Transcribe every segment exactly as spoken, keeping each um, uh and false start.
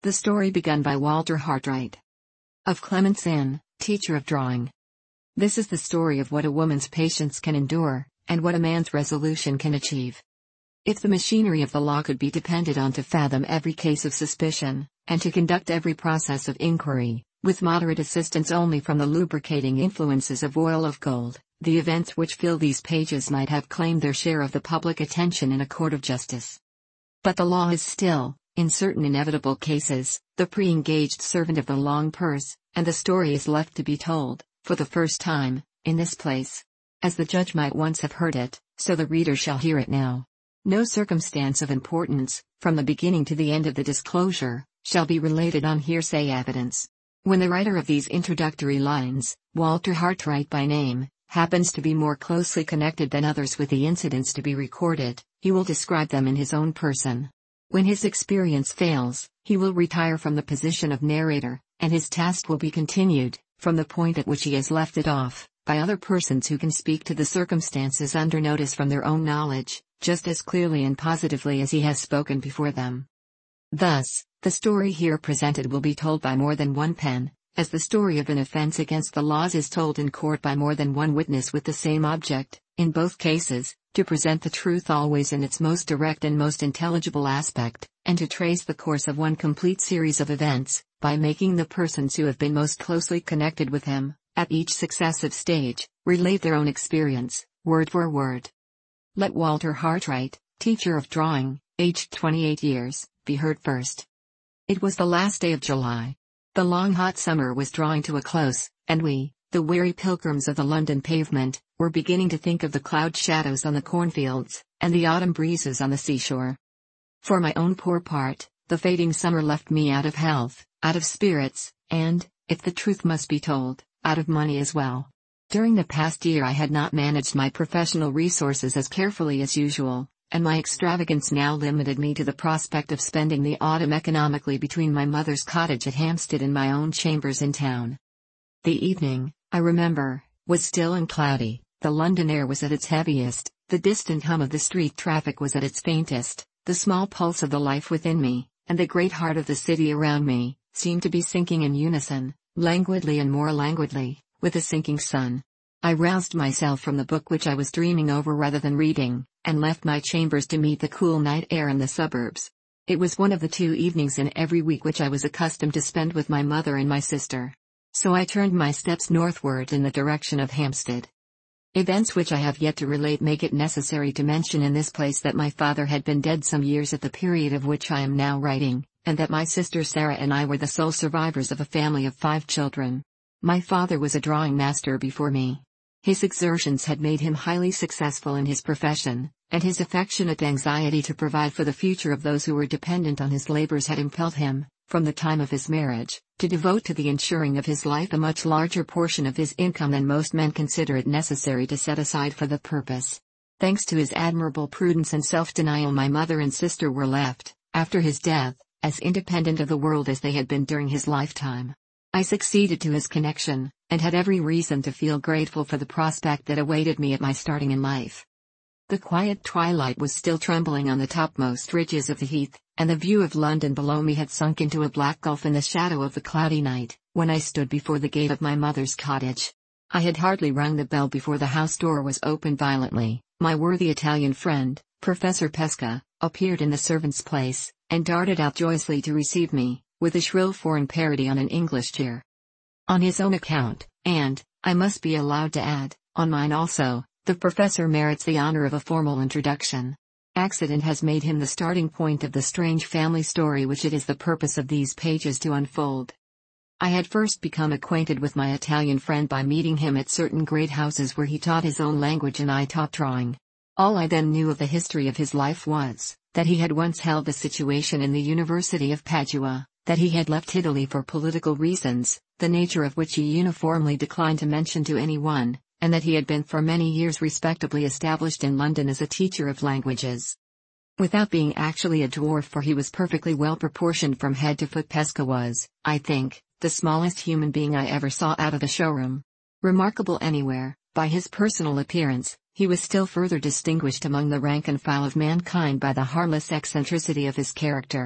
The story begun by Walter Hartright. Of Clemence Inn, teacher of drawing. This is the story of what a woman's patience can endure, and what a man's resolution can achieve. If the machinery of the law could be depended on to fathom every case of suspicion, and to conduct every process of inquiry, with moderate assistance only from the lubricating influences of oil of gold, the events which fill these pages might have claimed their share of the public attention in a court of justice. But the law is still, in certain inevitable cases, the pre-engaged servant of the long purse, and the story is left to be told, for the first time, in this place. As the judge might once have heard it, so the reader shall hear it now. No circumstance of importance, from the beginning to the end of the disclosure, shall be related on hearsay evidence. When the writer of these introductory lines, Walter Hartright by name, happens to be more closely connected than others with the incidents to be recorded, he will describe them in his own person. When his experience fails, he will retire from the position of narrator, and his task will be continued, from the point at which he has left it off, by other persons who can speak to the circumstances under notice from their own knowledge, just as clearly and positively as he has spoken before them. Thus, the story here presented will be told by more than one pen, as the story of an offense against the laws is told in court by more than one witness with the same object, in both cases, to present the truth always in its most direct and most intelligible aspect, and to trace the course of one complete series of events, by making the persons who have been most closely connected with him, at each successive stage, relate their own experience, word for word. Let Walter Hartright, teacher of drawing, aged twenty-eight years, be heard first. It was the last day of July. The long hot summer was drawing to a close, and we, the weary pilgrims of the London pavement, were beginning to think of the cloud shadows on the cornfields, and the autumn breezes on the seashore. For my own poor part, the fading summer left me out of health, out of spirits, and, if the truth must be told, out of money as well. During the past year I had not managed my professional resources as carefully as usual, and my extravagance now limited me to the prospect of spending the autumn economically between my mother's cottage at Hampstead and my own chambers in town. The evening, I remember, was still and cloudy, the London air was at its heaviest, the distant hum of the street traffic was at its faintest, the small pulse of the life within me, and the great heart of the city around me, seemed to be sinking in unison, languidly and more languidly, with the sinking sun. I roused myself from the book which I was dreaming over rather than reading, and left my chambers to meet the cool night air in the suburbs. It was one of the two evenings in every week which I was accustomed to spend with my mother and my sister. So I turned my steps northward in the direction of Hampstead. Events which I have yet to relate make it necessary to mention in this place that my father had been dead some years at the period of which I am now writing, and that my sister Sarah and I were the sole survivors of a family of five children. My father was a drawing master before me. His exertions had made him highly successful in his profession, and his affectionate anxiety to provide for the future of those who were dependent on his labors had impelled him, from the time of his marriage, to devote to the ensuring of his life a much larger portion of his income than most men consider it necessary to set aside for the purpose. Thanks to his admirable prudence and self-denial, my mother and sister were left, after his death, as independent of the world as they had been during his lifetime. I succeeded to his connection, and had every reason to feel grateful for the prospect that awaited me at my starting in life. The quiet twilight was still trembling on the topmost ridges of the heath, and the view of London below me had sunk into a black gulf in the shadow of the cloudy night, when I stood before the gate of my mother's cottage. I had hardly rung the bell before the house door was opened violently. My worthy Italian friend, Professor Pesca, appeared in the servant's place, and darted out joyously to receive me, with a shrill foreign parody on an English cheer. On his own account, and, I must be allowed to add, on mine also, the professor merits the honor of a formal introduction. Accident has made him the starting point of the strange family story which it is the purpose of these pages to unfold. I had first become acquainted with my Italian friend by meeting him at certain great houses where he taught his own language and I taught drawing. All I then knew of the history of his life was, that he had once held a situation in the University of Padua, that he had left Italy for political reasons, the nature of which he uniformly declined to mention to anyone, and that he had been for many years respectably established in London as a teacher of languages. Without being actually a dwarf, for he was perfectly well proportioned from head to foot, Pesca was, I think, the smallest human being I ever saw out of the showroom. Remarkable anywhere, by his personal appearance, he was still further distinguished among the rank and file of mankind by the harmless eccentricity of his character.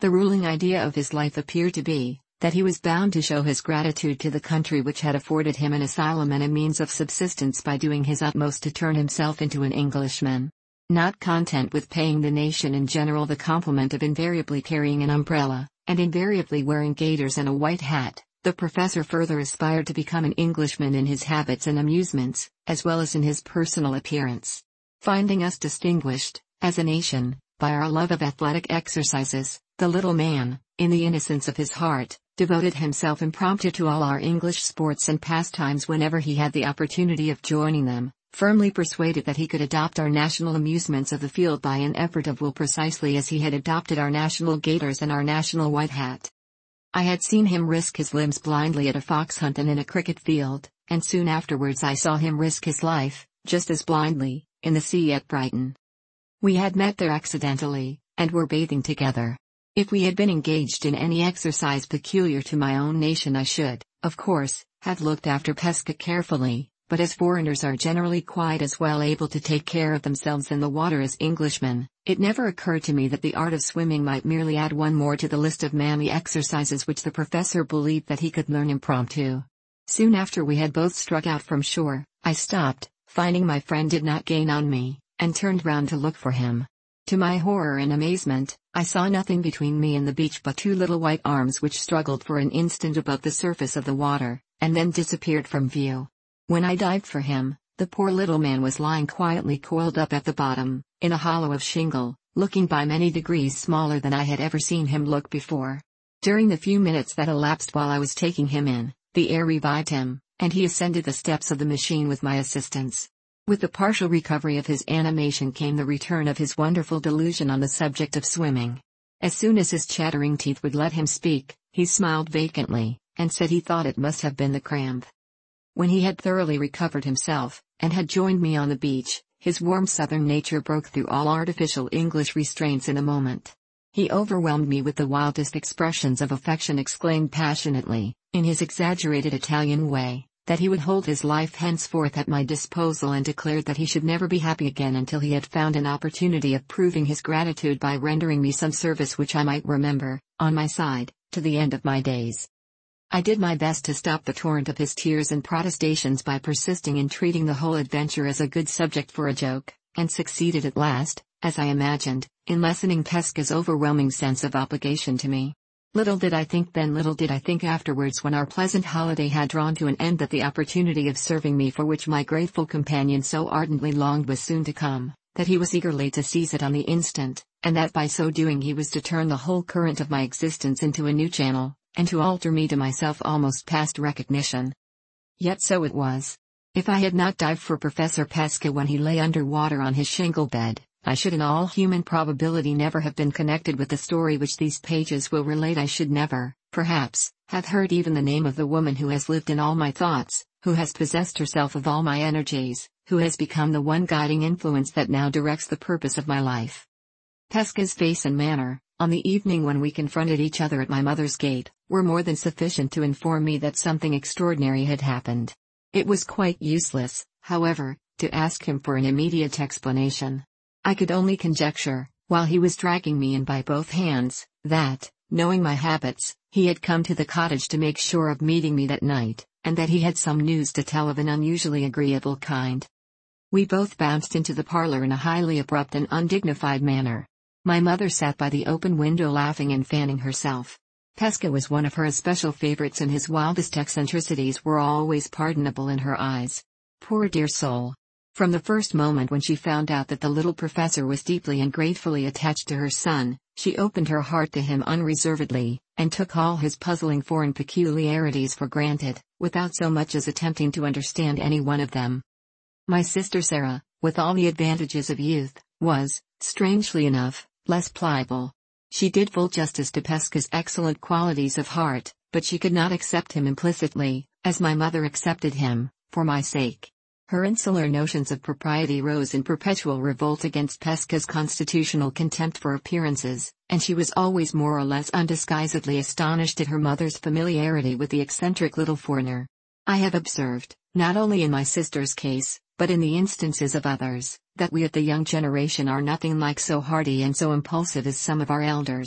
The ruling idea of his life appeared to be that he was bound to show his gratitude to the country which had afforded him an asylum and a means of subsistence by doing his utmost to turn himself into an Englishman. Not content with paying the nation in general the compliment of invariably carrying an umbrella, and invariably wearing gaiters and a white hat, the professor further aspired to become an Englishman in his habits and amusements, as well as in his personal appearance. Finding us distinguished, as a nation, by our love of athletic exercises, the little man, in the innocence of his heart, devoted himself impromptu to all our English sports and pastimes whenever he had the opportunity of joining them, firmly persuaded that he could adopt our national amusements of the field by an effort of will precisely as he had adopted our national gaiters and our national white hat. I had seen him risk his limbs blindly at a fox hunt and in a cricket field, and soon afterwards I saw him risk his life, just as blindly, in the sea at Brighton. We had met there accidentally, and were bathing together. If we had been engaged in any exercise peculiar to my own nation I should, of course, have looked after Pesca carefully, but as foreigners are generally quite as well able to take care of themselves in the water as Englishmen, it never occurred to me that the art of swimming might merely add one more to the list of manly exercises which the professor believed that he could learn impromptu. Soon after we had both struck out from shore, I stopped, finding my friend did not gain on me, and turned round to look for him. To my horror and amazement, I saw nothing between me and the beach but two little white arms which struggled for an instant above the surface of the water, and then disappeared from view. When I dived for him, the poor little man was lying quietly coiled up at the bottom, in a hollow of shingle, looking by many degrees smaller than I had ever seen him look before. During the few minutes that elapsed while I was taking him in, the air revived him, and he ascended the steps of the machine with my assistance. With the partial recovery of his animation came the return of his wonderful delusion on the subject of swimming. As soon as his chattering teeth would let him speak, he smiled vacantly, and said he thought it must have been the cramp. When he had thoroughly recovered himself, and had joined me on the beach, his warm southern nature broke through all artificial English restraints in a moment. He overwhelmed me with the wildest expressions of affection, exclaimed passionately, in his exaggerated Italian way, that he would hold his life henceforth at my disposal, and declared that he should never be happy again until he had found an opportunity of proving his gratitude by rendering me some service which I might remember, on my side, to the end of my days. I did my best to stop the torrent of his tears and protestations by persisting in treating the whole adventure as a good subject for a joke, and succeeded at last, as I imagined, in lessening Pesca's overwhelming sense of obligation to me. Little did I think then, little did I think afterwards, when our pleasant holiday had drawn to an end, that the opportunity of serving me for which my grateful companion so ardently longed was soon to come, that he was eagerly to seize it on the instant, and that by so doing he was to turn the whole current of my existence into a new channel, and to alter me to myself almost past recognition. Yet so it was. If I had not dived for Professor Pesca when he lay under water on his shingle bed, I should in all human probability never have been connected with the story which these pages will relate. I should never, perhaps, have heard even the name of the woman who has lived in all my thoughts, who has possessed herself of all my energies, who has become the one guiding influence that now directs the purpose of my life. Pesca's face and manner, on the evening when we confronted each other at my mother's gate, were more than sufficient to inform me that something extraordinary had happened. It was quite useless, however, to ask him for an immediate explanation. I could only conjecture, while he was dragging me in by both hands, that, knowing my habits, he had come to the cottage to make sure of meeting me that night, and that he had some news to tell of an unusually agreeable kind. We both bounced into the parlor in a highly abrupt and undignified manner. My mother sat by the open window laughing and fanning herself. Pesca was one of her especial favorites, and his wildest eccentricities were always pardonable in her eyes. Poor dear soul! From the first moment when she found out that the little professor was deeply and gratefully attached to her son, she opened her heart to him unreservedly, and took all his puzzling foreign peculiarities for granted, without so much as attempting to understand any one of them. My sister Sarah, with all the advantages of youth, was, strangely enough, less pliable. She did full justice to Pesca's excellent qualities of heart, but she could not accept him implicitly, as my mother accepted him, for my sake. Her insular notions of propriety rose in perpetual revolt against Pesca's constitutional contempt for appearances, and she was always more or less undisguisedly astonished at her mother's familiarity with the eccentric little foreigner. I have observed, not only in my sister's case, but in the instances of others, that we of the young generation are nothing like so hardy and so impulsive as some of our elders.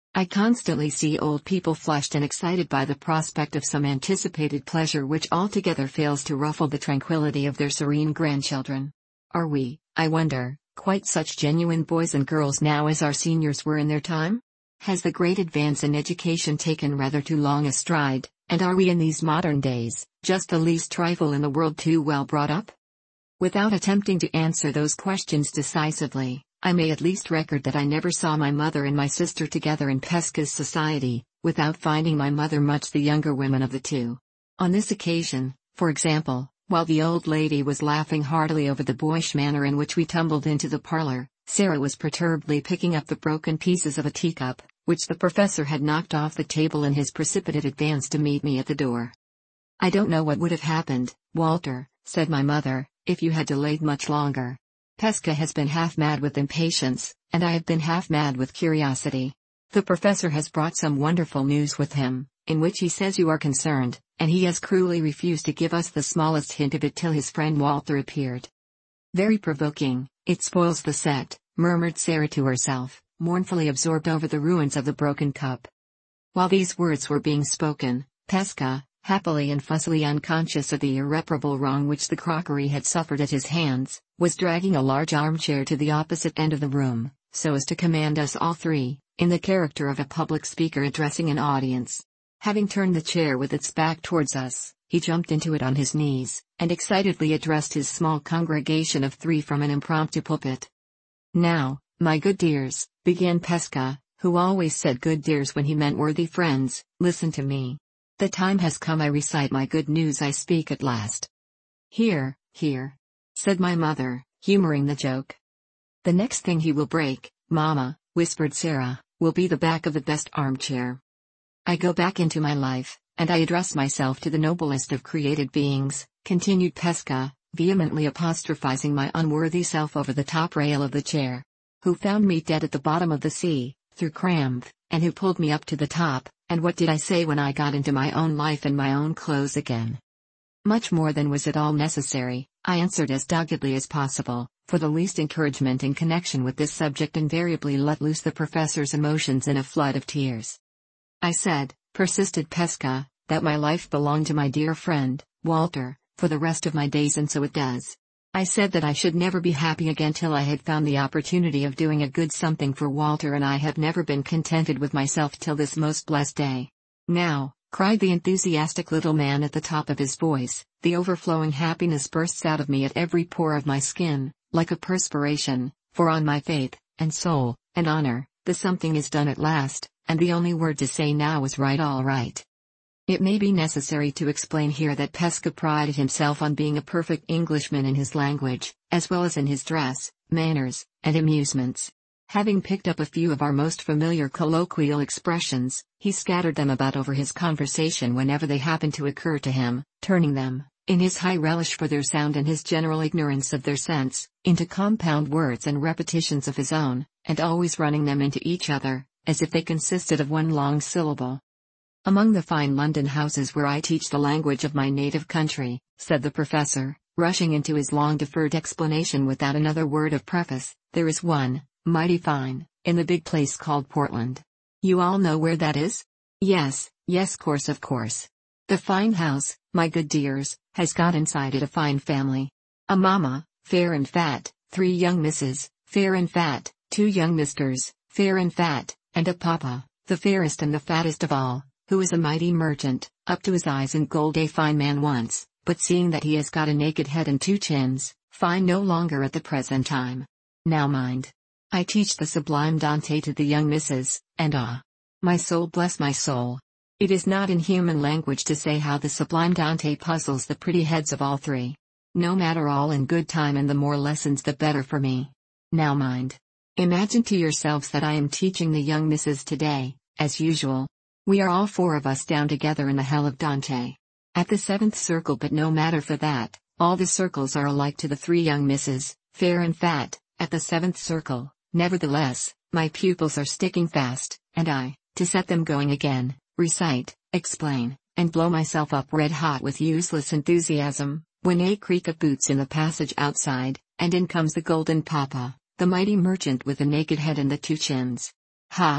I constantly see old people flushed and excited by the prospect of some anticipated pleasure which altogether fails to ruffle the tranquility of their serene grandchildren. Are we, I wonder, quite such genuine boys and girls now as our seniors were in their time? Has the great advance in education taken rather too long a stride, and are we in these modern days, just the least trifle in the world too well brought up? Without attempting to answer those questions decisively, I may at least record that I never saw my mother and my sister together in Pesca's society, without finding my mother much the younger woman of the two. On this occasion, for example, while the old lady was laughing heartily over the boyish manner in which we tumbled into the parlor, Sarah was perturbedly picking up the broken pieces of a teacup, which the professor had knocked off the table in his precipitate advance to meet me at the door. "I don't know what would have happened, Walter," said my mother, "if you had delayed much longer. Pesca has been half mad with impatience, and I have been half mad with curiosity. The professor has brought some wonderful news with him, in which he says you are concerned, and he has cruelly refused to give us the smallest hint of it till his friend Walter appeared." "Very provoking, it spoils the set," murmured Sarah to herself, mournfully absorbed over the ruins of the broken cup. While these words were being spoken, Pesca, happily and fussily unconscious of the irreparable wrong which the crockery had suffered at his hands, was dragging a large armchair to the opposite end of the room, so as to command us all three, in the character of a public speaker addressing an audience. Having turned the chair with its back towards us, he jumped into it on his knees, and excitedly addressed his small congregation of three from an impromptu pulpit. "Now, my good dears," began Pesca, who always said good dears when he meant worthy friends, "listen to me. The time has come I recite my good news I speak at last." "Hear, hear," said my mother, humoring the joke. "The next thing he will break, Mamma," whispered Sarah, "will be the back of the best armchair. I go back into my life, and I address myself to the noblest of created beings," continued Pesca, vehemently apostrophizing my unworthy self over the top rail of the chair. "Who found me dead at the bottom of the sea, through cramp, and who pulled me up to the top, and what did I say when I got into my own life and my own clothes again?" "Much more than was at all necessary," I answered as doggedly as possible, for the least encouragement in connection with this subject invariably let loose the professor's emotions in a flood of tears. "I said," persisted Pesca, "that my life belonged to my dear friend, Walter, for the rest of my days, and so it does. I said that I should never be happy again till I had found the opportunity of doing a good something for Walter, and I have never been contented with myself till this most blessed day. Now," cried the enthusiastic little man at the top of his voice, "the overflowing happiness bursts out of me at every pore of my skin, like a perspiration, for on my faith, and soul, and honor, the something is done at last, and the only word to say now is right, all right." It may be necessary to explain here that Pesca prided himself on being a perfect Englishman in his language, as well as in his dress, manners, and amusements. Having picked up a few of our most familiar colloquial expressions, he scattered them about over his conversation whenever they happened to occur to him, turning them, in his high relish for their sound and his general ignorance of their sense, into compound words and repetitions of his own, and always running them into each other, as if they consisted of one long syllable. "Among the fine London houses where I teach the language of my native country," said the professor, rushing into his long-deferred explanation without another word of preface, "there is one, mighty fine, in the big place called Portland. You all know where that is? Yes, yes, course of course. The fine house, my good dears, has got inside it a fine family. A mamma, fair and fat, three young misses, fair and fat, two young misters, fair and fat, and a papa, the fairest and the fattest of all, who is a mighty merchant, up to his eyes in gold, a fine man once, but seeing that he has got a naked head and two chins, fine no longer at the present time. Now mind. I teach the sublime Dante to the young misses, and ah! My soul bless my soul! It is not in human language to say how the sublime Dante puzzles the pretty heads of all three. No matter, all in good time, and the more lessons the better for me. Now mind. Imagine to yourselves that I am teaching the young misses today, as usual. We are all four of us down together in the hell of Dante. At the seventh circle, but no matter for that, all the circles are alike to the three young misses, fair and fat, at the seventh circle. Nevertheless, my pupils are sticking fast, and I, to set them going again, recite, explain, and blow myself up red hot with useless enthusiasm, when a creak of boots in the passage outside, and in comes the golden papa, the mighty merchant with the naked head and the two chins. Ha!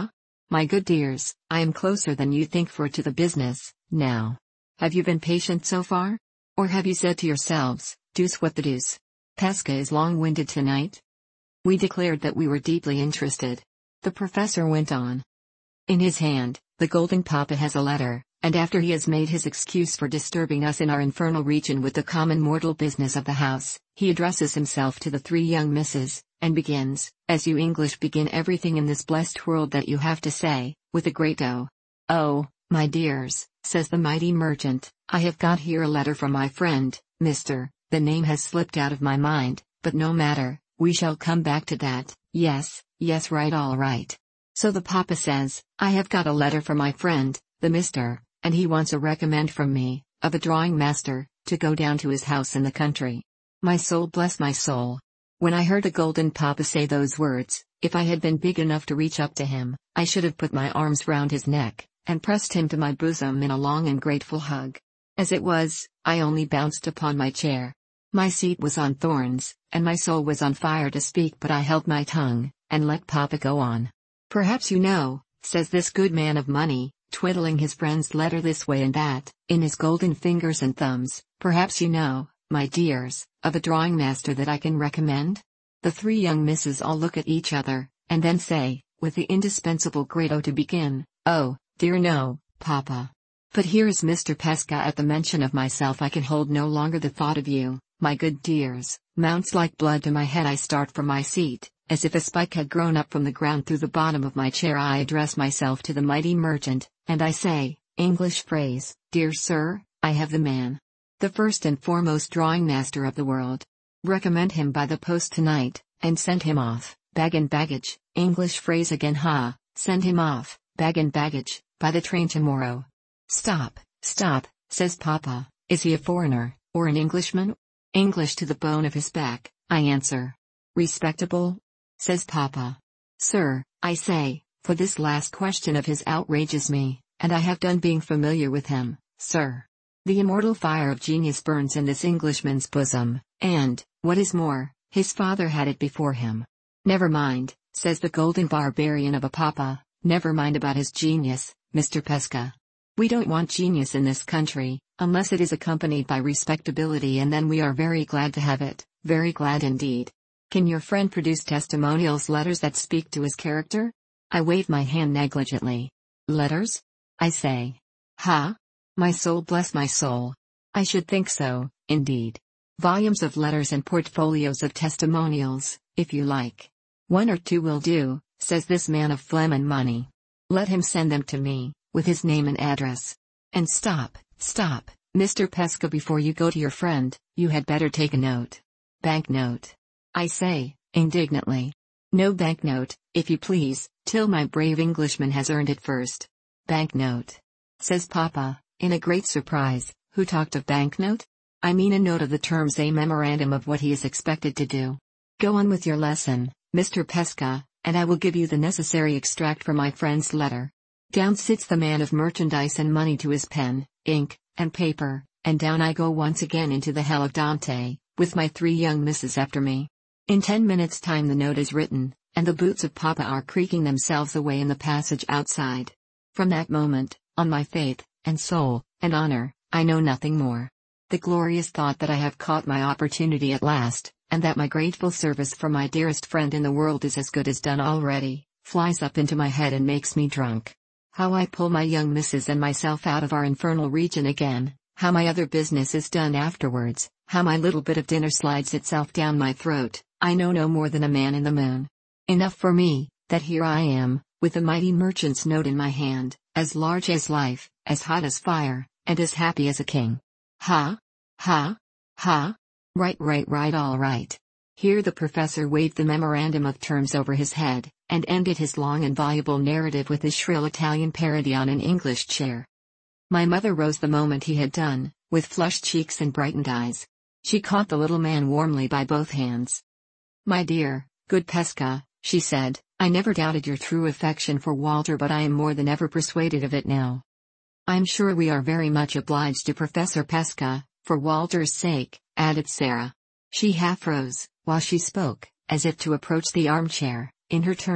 My good dears, I am closer than you think for to the business, now. Have you been patient so far? Or have you said to yourselves, deuce what the deuce? Pesca is long-winded tonight? We declared that we were deeply interested. The professor went on. In his hand, the Golden Papa has a letter, and after he has made his excuse for disturbing us in our infernal region with the common mortal business of the house, he addresses himself to the three young misses, and begins, as you English begin everything in this blessed world that you have to say, with a great O. Oh, my dears, says the mighty merchant, I have got here a letter from my friend, Mister The name has slipped out of my mind, but no matter, we shall come back to that. Yes, yes, right, all right. So the Papa says, I have got a letter from my friend, the Mister, and he wants a recommend from me, of a drawing master, to go down to his house in the country. My soul bless my soul. When I heard the Golden Papa say those words, if I had been big enough to reach up to him, I should have put my arms round his neck, and pressed him to my bosom in a long and grateful hug. As it was, I only bounced upon my chair. My seat was on thorns, and my soul was on fire to speak, but I held my tongue, and let Papa go on. Perhaps you know, says this good man of money, twiddling his friend's letter this way and that, in his golden fingers and thumbs, perhaps you know, my dears, of a drawing master that I can recommend? The three young misses all look at each other, and then say, with the indispensable great O to begin, oh, dear no, Papa. But here is Mister Pesca. At the mention of myself I can hold no longer the thought of you, my good dears, mounts like blood to my head. I start from my seat, as if a spike had grown up from the ground through the bottom of my chair. I address myself to the mighty merchant, and I say, English phrase, dear sir, I have the man. The first and foremost drawing master of the world. Recommend him by the post tonight, and send him off, bag and baggage, English phrase again, ha, send him off, bag and baggage, by the train tomorrow. Stop, stop, says Papa, is he a foreigner, or an Englishman? English to the bone of his back, I answer. Respectable? Says Papa. Sir, I say, for this last question of his outrages me, and I have done being familiar with him, sir. The immortal fire of genius burns in this Englishman's bosom, and, what is more, his father had it before him. Never mind, says the golden barbarian of a Papa, never mind about his genius, Mister Pesca. We don't want genius in this country, unless it is accompanied by respectability, and then we are very glad to have it, very glad indeed. Can your friend produce testimonials, letters that speak to his character? I wave my hand negligently. Letters? I say. Ha? My soul bless my soul. I should think so, indeed. Volumes of letters and portfolios of testimonials, if you like. One or two will do, says this man of phlegm and money. Let him send them to me, with his name and address. And stop, stop, Mister Pesca, before you go to your friend, you had better take a note. Banknote. I say, indignantly. No banknote, if you please, till my brave Englishman has earned it first. Banknote. Says Papa, in a great surprise, who talked of banknote? I mean a note of the terms, a memorandum of what he is expected to do. Go on with your lesson, Mister Pesca, and I will give you the necessary extract from my friend's letter. Down sits the man of merchandise and money to his pen, ink, and paper, and down I go once again into the hell of Dante, with my three young misses after me. In ten minutes' time the note is written, and the boots of Papa are creaking themselves away in the passage outside. From that moment, on my faith, and soul, and honor, I know nothing more. The glorious thought that I have caught my opportunity at last, and that my grateful service for my dearest friend in the world is as good as done already, flies up into my head and makes me drunk. How I pull my young misses and myself out of our infernal region again, how my other business is done afterwards, how my little bit of dinner slides itself down my throat, I know no more than a man in the moon. Enough for me, that here I am, with the mighty merchant's note in my hand, as large as life, as hot as fire, and as happy as a king. Ha? Ha? Ha? Right, right, right, all right. Here the professor waved the memorandum of terms over his head, and ended his long and voluble narrative with his shrill Italian parody on an English chair. My mother rose the moment he had done, with flushed cheeks and brightened eyes. She caught the little man warmly by both hands. My dear, good Pesca, she said, I never doubted your true affection for Walter, but I am more than ever persuaded of it now. I am sure we are very much obliged to Professor Pesca, for Walter's sake, added Sarah. She half rose, while she spoke, as if to approach the armchair. In her turn,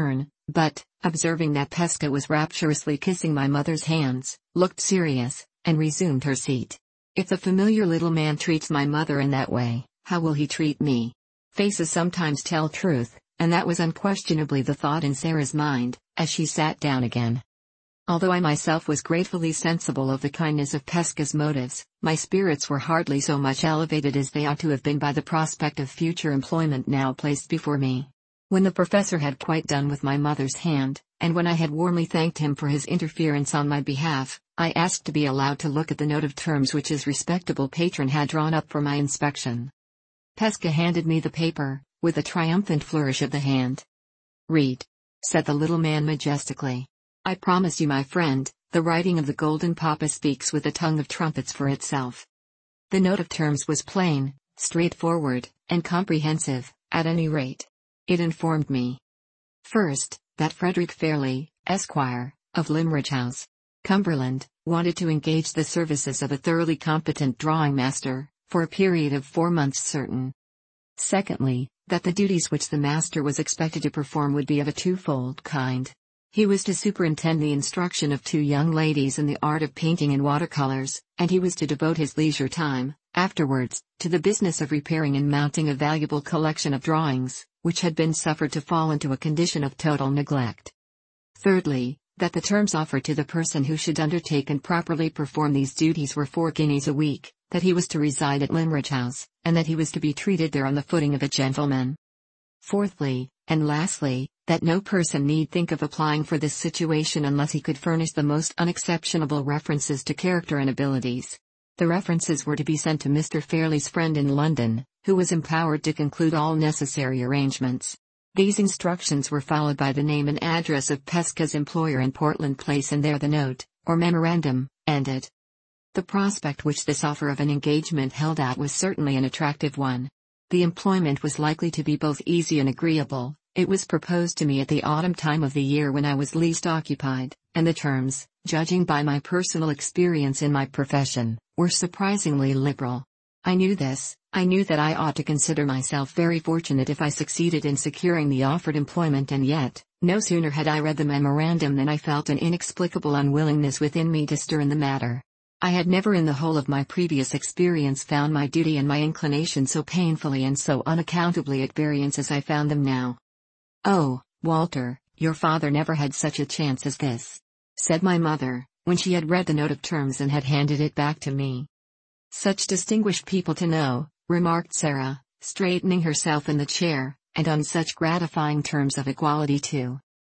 but, observing that Pesca was rapturously kissing my mother's hands, looked serious, and resumed her seat. If the familiar little man treats my mother in that way, how will he treat me? Faces sometimes tell truth, and that was unquestionably the thought in Sarah's mind, as she sat down again. Although I myself was gratefully sensible of the kindness of Pesca's motives, my spirits were hardly so much elevated as they ought to have been by the prospect of future employment now placed before me. When the professor had quite done with my mother's hand, and when I had warmly thanked him for his interference on my behalf, I asked to be allowed to look at the note of terms which his respectable patron had drawn up for my inspection. Pesca handed me the paper, with a triumphant flourish of the hand. "Read," said the little man majestically. "I promise you, my friend, the writing of the Golden Papa speaks with a tongue of trumpets for itself." The note of terms was plain, straightforward, and comprehensive, at any rate. It informed me, first, that Frederick Fairley, Esquire, of Limmeridge House, Cumberland, wanted to engage the services of a thoroughly competent drawing master, for a period of four months certain. Secondly, that the duties which the master was expected to perform would be of a twofold kind. He was to superintend the instruction of two young ladies in the art of painting in watercolors, and he was to devote his leisure time, afterwards, to the business of repairing and mounting a valuable collection of drawings, which had been suffered to fall into a condition of total neglect. Thirdly, that the terms offered to the person who should undertake and properly perform these duties were four guineas a week, that he was to reside at Limmeridge House, and that he was to be treated there on the footing of a gentleman. Fourthly, and lastly, that no person need think of applying for this situation unless he could furnish the most unexceptionable references to character and abilities. The references were to be sent to Mister Fairley's friend in London, who was empowered to conclude all necessary arrangements. These instructions were followed by the name and address of Pesca's employer in Portland Place, and there the note, or memorandum, ended. The prospect which this offer of an engagement held out was certainly an attractive one. The employment was likely to be both easy and agreeable. It was proposed to me at the autumn time of the year when I was least occupied, and the terms, judging by my personal experience in my profession, were surprisingly liberal. I knew this, I knew that I ought to consider myself very fortunate if I succeeded in securing the offered employment, and yet, no sooner had I read the memorandum than I felt an inexplicable unwillingness within me to stir in the matter. I had never in the whole of my previous experience found my duty and my inclination so painfully and so unaccountably at variance as I found them now. "Oh, Walter, your father never had such a chance as this," said my mother, when she had read the note of terms and had handed it back to me. "Such distinguished people to know," remarked Sarah, straightening herself in the chair, "and on such gratifying terms of equality too."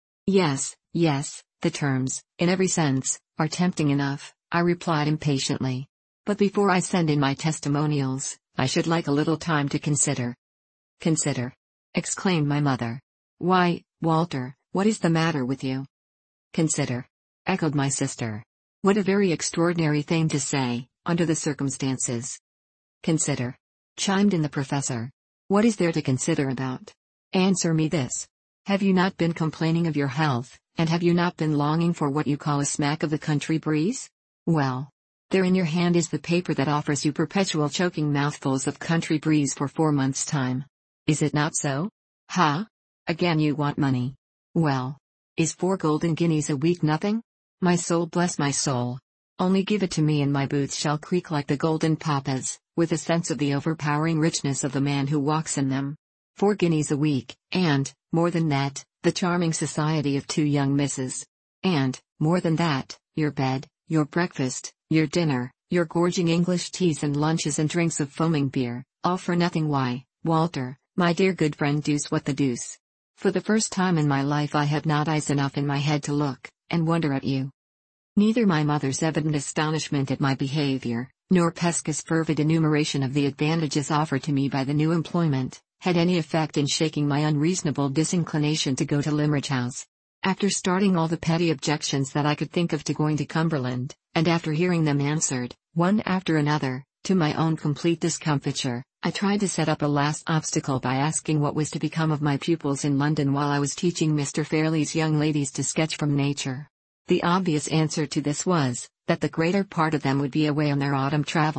"Yes, yes, the terms, in every sense, are tempting enough," I replied impatiently. "But before I send in my testimonials, I should like a little time to consider." "Consider?" exclaimed my mother. "Why, Walter, what is the matter with you?" "Consider?" echoed my sister. "What a very extraordinary thing to say, under the circumstances." "Consider?" chimed in the professor. "What is there to consider about? Answer me this. Have you not been complaining of your health, and have you not been longing for what you call a smack of the country breeze? Well, there in your hand is the paper that offers you perpetual choking mouthfuls of country breeze for four months' time. Is it not so? Ha? Again you want money. Well, is four golden guineas a week nothing? My soul bless my soul. Only give it to me and my boots shall creak like the Golden Papa's, with a sense of the overpowering richness of the man who walks in them. Four guineas a week, and, more than that, the charming society of two young misses. And, more than that, your bed, your breakfast, your dinner, your gorging English teas and lunches and drinks of foaming beer, all for nothing. Why, Walter, my dear good friend, deuce what the deuce. For the first time in my life I have not eyes enough in my head to look, and wonder at you." Neither my mother's evident astonishment at my behavior, nor Pesca's fervid enumeration of the advantages offered to me by the new employment, had any effect in shaking my unreasonable disinclination to go to Limmeridge House. After starting all the petty objections that I could think of to going to Cumberland, and after hearing them answered, one after another, to my own complete discomfiture, I tried to set up a last obstacle by asking what was to become of my pupils in London while I was teaching Mister Fairley's young ladies to sketch from nature. The obvious answer to this was, that the greater part of them would be away on their autumn travels,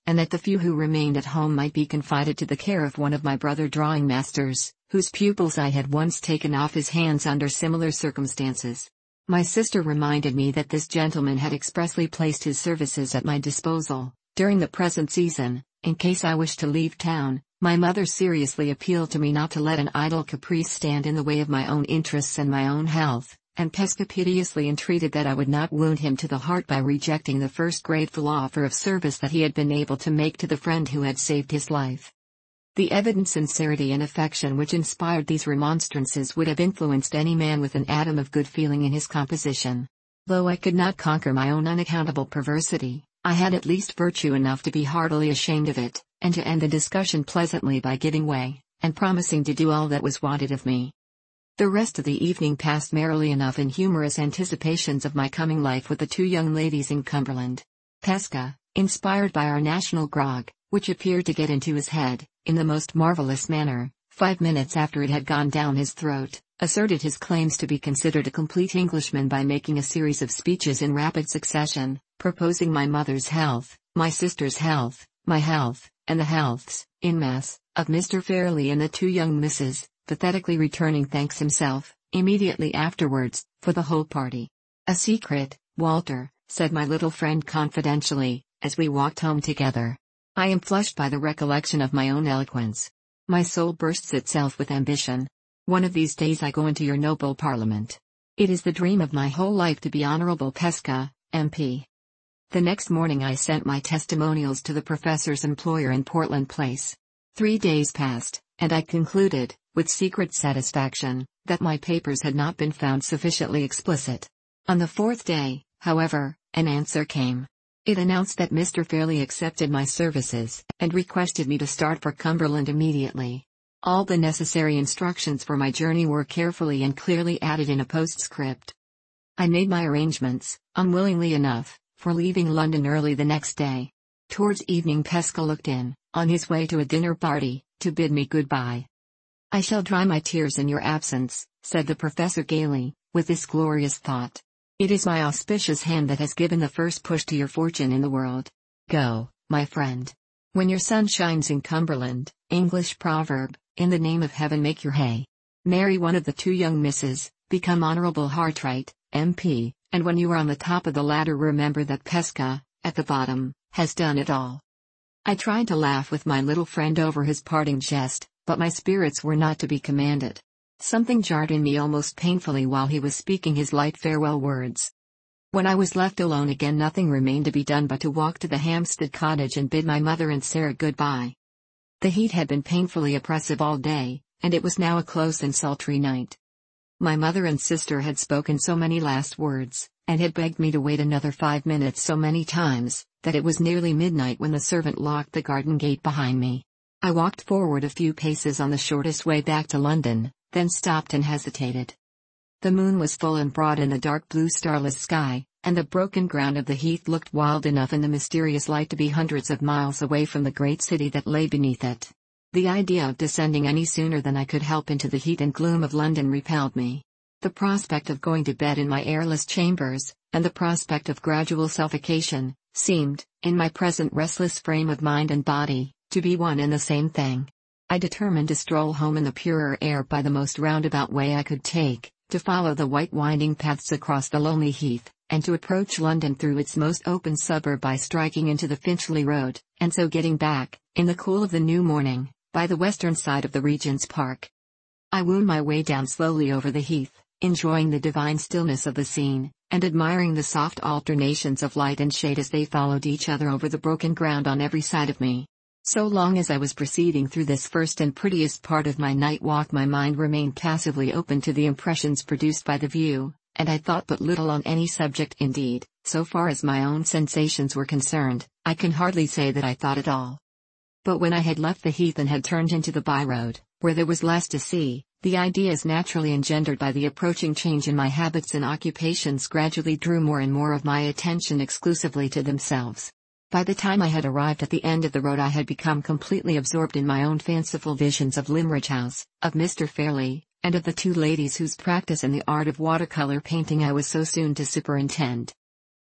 and that the few who remained at home might be confided to the care of one of my brother drawing masters, whose pupils I had once taken off his hands under similar circumstances. My sister reminded me that this gentleman had expressly placed his services at my disposal, during the present season, in case I wished to leave town. My mother seriously appealed to me not to let an idle caprice stand in the way of my own interests and my own health, and Pesca piteously entreated that I would not wound him to the heart by rejecting the first grateful offer of service that he had been able to make to the friend who had saved his life. The evident sincerity and affection which inspired these remonstrances would have influenced any man with an atom of good feeling in his composition. Though I could not conquer my own unaccountable perversity, I had at least virtue enough to be heartily ashamed of it, and to end the discussion pleasantly by giving way, and promising to do all that was wanted of me. The rest of the evening passed merrily enough in humorous anticipations of my coming life with the two young ladies in Cumberland. Pesca, inspired by our national grog, which appeared to get into his head, in the most marvelous manner, five minutes after it had gone down his throat, asserted his claims to be considered a complete Englishman by making a series of speeches in rapid succession, proposing my mother's health, my sister's health, my health, and the healths, in mass, of Mister Fairley and the two young misses, pathetically returning thanks himself, immediately afterwards, for the whole party. "A secret, Walter," said my little friend confidentially, as we walked home together. "I am flushed by the recollection of my own eloquence. My soul bursts itself with ambition. One of these days I go into your noble parliament. It is the dream of my whole life to be Honorable Pesca, M P The next morning I sent my testimonials to the professor's employer in Portland Place. Three days passed, and I concluded, with secret satisfaction, that my papers had not been found sufficiently explicit. On the fourth day, however, an answer came. It announced that Mister Fairley accepted my services, and requested me to start for Cumberland immediately. All the necessary instructions for my journey were carefully and clearly added in a postscript. I made my arrangements, unwillingly enough, for leaving London early the next day. Towards evening Pesca looked in, on his way to a dinner party, to bid me goodbye. "I shall dry my tears in your absence," said the professor gaily, with this glorious thought. "It is my auspicious hand that has given the first push to your fortune in the world. Go, my friend. When your sun shines in Cumberland, English proverb, in the name of heaven make your hay. Marry one of the two young misses, become Honourable Hartright, M P, and when you are on the top of the ladder remember that Pesca, at the bottom, has done it all." I tried to laugh with my little friend over his parting jest, but my spirits were not to be commanded. Something jarred in me almost painfully while he was speaking his light farewell words. When I was left alone again nothing remained to be done but to walk to the Hampstead cottage and bid my mother and Sarah good-bye. The heat had been painfully oppressive all day, and it was now a close and sultry night. My mother and sister had spoken so many last words, and had begged me to wait another five minutes so many times, that it was nearly midnight when the servant locked the garden gate behind me. I walked forward a few paces on the shortest way back to London, then stopped and hesitated. The moon was full and broad in the dark blue starless sky, and the broken ground of the heath looked wild enough in the mysterious light to be hundreds of miles away from the great city that lay beneath it. The idea of descending any sooner than I could help into the heat and gloom of London repelled me. The prospect of going to bed in my airless chambers, and the prospect of gradual suffocation, seemed, in my present restless frame of mind and body, to be one and the same thing. I determined to stroll home in the purer air by the most roundabout way I could take, to follow the white winding paths across the lonely heath, and to approach London through its most open suburb by striking into the Finchley Road, and so getting back, in the cool of the new morning, by the western side of the Regent's Park. I wound my way down slowly over the heath, enjoying the divine stillness of the scene, and admiring the soft alternations of light and shade as they followed each other over the broken ground on every side of me. So long as I was proceeding through this first and prettiest part of my night walk my mind remained passively open to the impressions produced by the view, and I thought but little on any subject indeed, so far as my own sensations were concerned, I can hardly say that I thought at all. But when I had left the heath and had turned into the by-road, where there was less to see, the ideas naturally engendered by the approaching change in my habits and occupations gradually drew more and more of my attention exclusively to themselves. By the time I had arrived at the end of the road I had become completely absorbed in my own fanciful visions of Limmeridge House, of Mister Fairley, and of the two ladies whose practice in the art of watercolor painting I was so soon to superintend.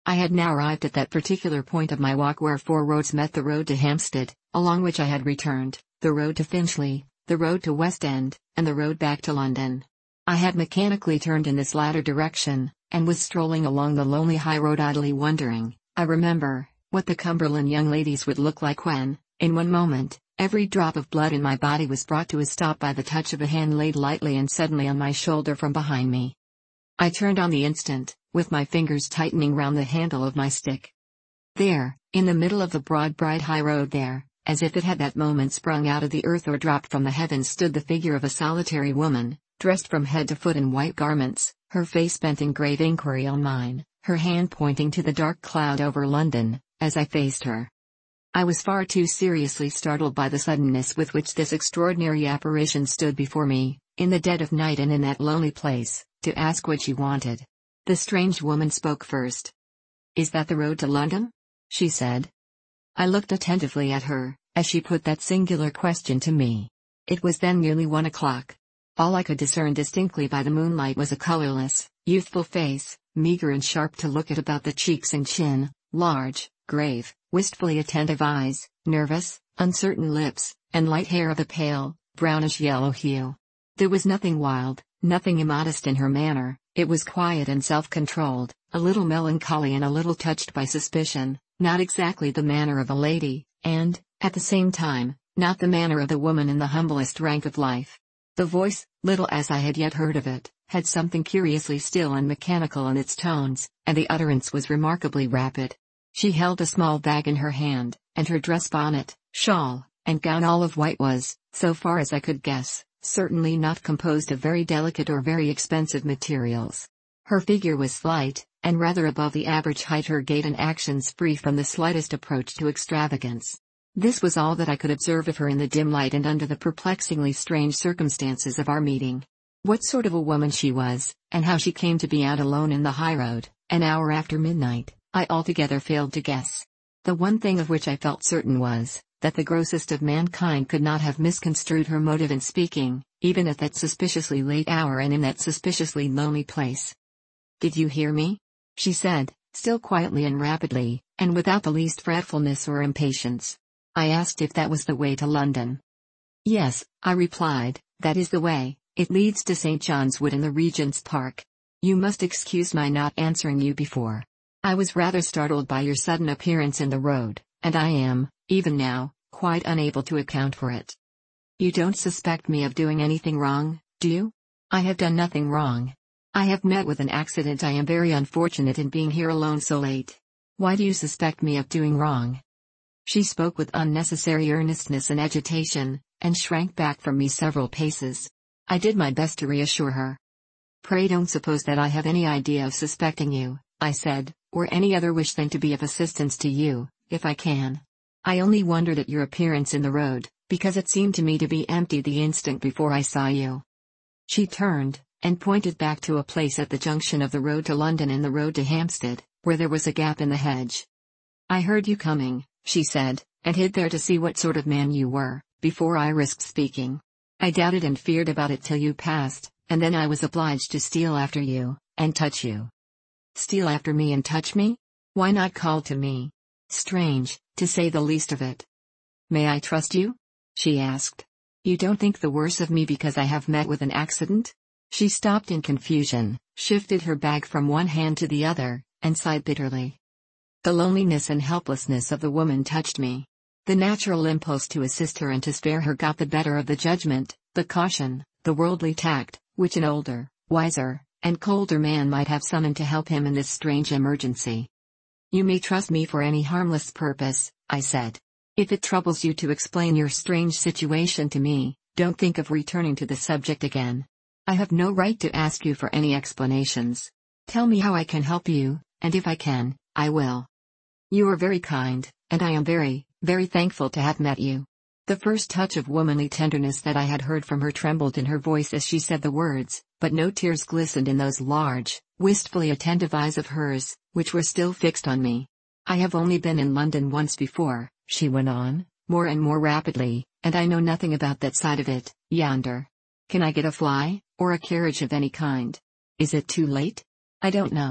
I had now arrived at that particular point of my walk where four roads met: the road to Hampstead, along which I had returned, the road to Finchley, the road to West End, and the road back to London. I had mechanically turned in this latter direction, and was strolling along the lonely high road idly wondering, I remember, what the Cumberland young ladies would look like when, in one moment, every drop of blood in my body was brought to a stop by the touch of a hand laid lightly and suddenly on my shoulder from behind me. I turned on the instant, with my fingers tightening round the handle of my stick. There, in the middle of the broad bright high road there, as if it had that moment sprung out of the earth or dropped from the heavens, stood the figure of a solitary woman, dressed from head to foot in white garments, her face bent in grave inquiry on mine, her hand pointing to the dark cloud over London, as I faced her. I was far too seriously startled by the suddenness with which this extraordinary apparition stood before me, in the dead of night and in that lonely place, to ask what she wanted. The strange woman spoke first. "Is that the road to London?" she said. I looked attentively at her, as she put that singular question to me. It was then nearly one o'clock. All I could discern distinctly by the moonlight was a colorless, youthful face, meager and sharp to look at about the cheeks and chin, large, grave, wistfully attentive eyes, nervous, uncertain lips, and light hair of a pale, brownish-yellow hue. There was nothing wild, nothing immodest in her manner. It was quiet and self-controlled, a little melancholy and a little touched by suspicion, not exactly the manner of a lady, and, at the same time, not the manner of the woman in the humblest rank of life. The voice, little as I had yet heard of it, had something curiously still and mechanical in its tones, and the utterance was remarkably rapid. She held a small bag in her hand, and her dress, bonnet, shawl, and gown all of white was, so far as I could guess, certainly not composed of very delicate or very expensive materials. Her figure was slight, and rather above the average height, her gait and actions free from the slightest approach to extravagance. This was all that I could observe of her in the dim light and under the perplexingly strange circumstances of our meeting. What sort of a woman she was, and how she came to be out alone in the high road, an hour after midnight, I altogether failed to guess. The one thing of which I felt certain was, that the grossest of mankind could not have misconstrued her motive in speaking, even at that suspiciously late hour and in that suspiciously lonely place. "Did you hear me?" she said, still quietly and rapidly, and without the least fretfulness or impatience. I asked if that was the way to London. "Yes," I replied, "that is the way. It leads to Saint John's Wood in the Regent's Park. You must excuse my not answering you before. I was rather startled by your sudden appearance in the road, and I am, even now, quite unable to account for it." "You don't suspect me of doing anything wrong, do you?" "I have done nothing wrong. I have met with an accident. I am very unfortunate in being here alone so late. Why do you suspect me of doing wrong?" She spoke with unnecessary earnestness and agitation, and shrank back from me several paces. I did my best to reassure her. "Pray don't suppose that I have any idea of suspecting you," I said, "or any other wish than to be of assistance to you, if I can. I only wondered at your appearance in the road, because it seemed to me to be empty the instant before I saw you." She turned, and pointed back to a place at the junction of the road to London and the road to Hampstead, where there was a gap in the hedge. "I heard you coming," she said, "and hid there to see what sort of man you were, before I risked speaking. I doubted and feared about it till you passed, and then I was obliged to steal after you, and touch you." "Steal after me and touch me? Why not call to me? Strange, to say the least of it." "May I trust you?" she asked. "You don't think the worse of me because I have met with an accident?" She stopped in confusion, shifted her bag from one hand to the other, and sighed bitterly. The loneliness and helplessness of the woman touched me. The natural impulse to assist her and to spare her got the better of the judgment, the caution, the worldly tact, which an older, wiser, and colder man might have summoned to help him in this strange emergency. "You may trust me for any harmless purpose," I said. "If it troubles you to explain your strange situation to me, don't think of returning to the subject again. I have no right to ask you for any explanations. Tell me how I can help you, and if I can, I will." "You are very kind, and I am very, very thankful to have met you." The first touch of womanly tenderness that I had heard from her trembled in her voice as she said the words, but no tears glistened in those large, wistfully attentive eyes of hers, which were still fixed on me. "I have only been in London once before," she went on, more and more rapidly, "and I know nothing about that side of it, yonder. Can I get a fly, or a carriage of any kind? Is it too late?" "I don't know."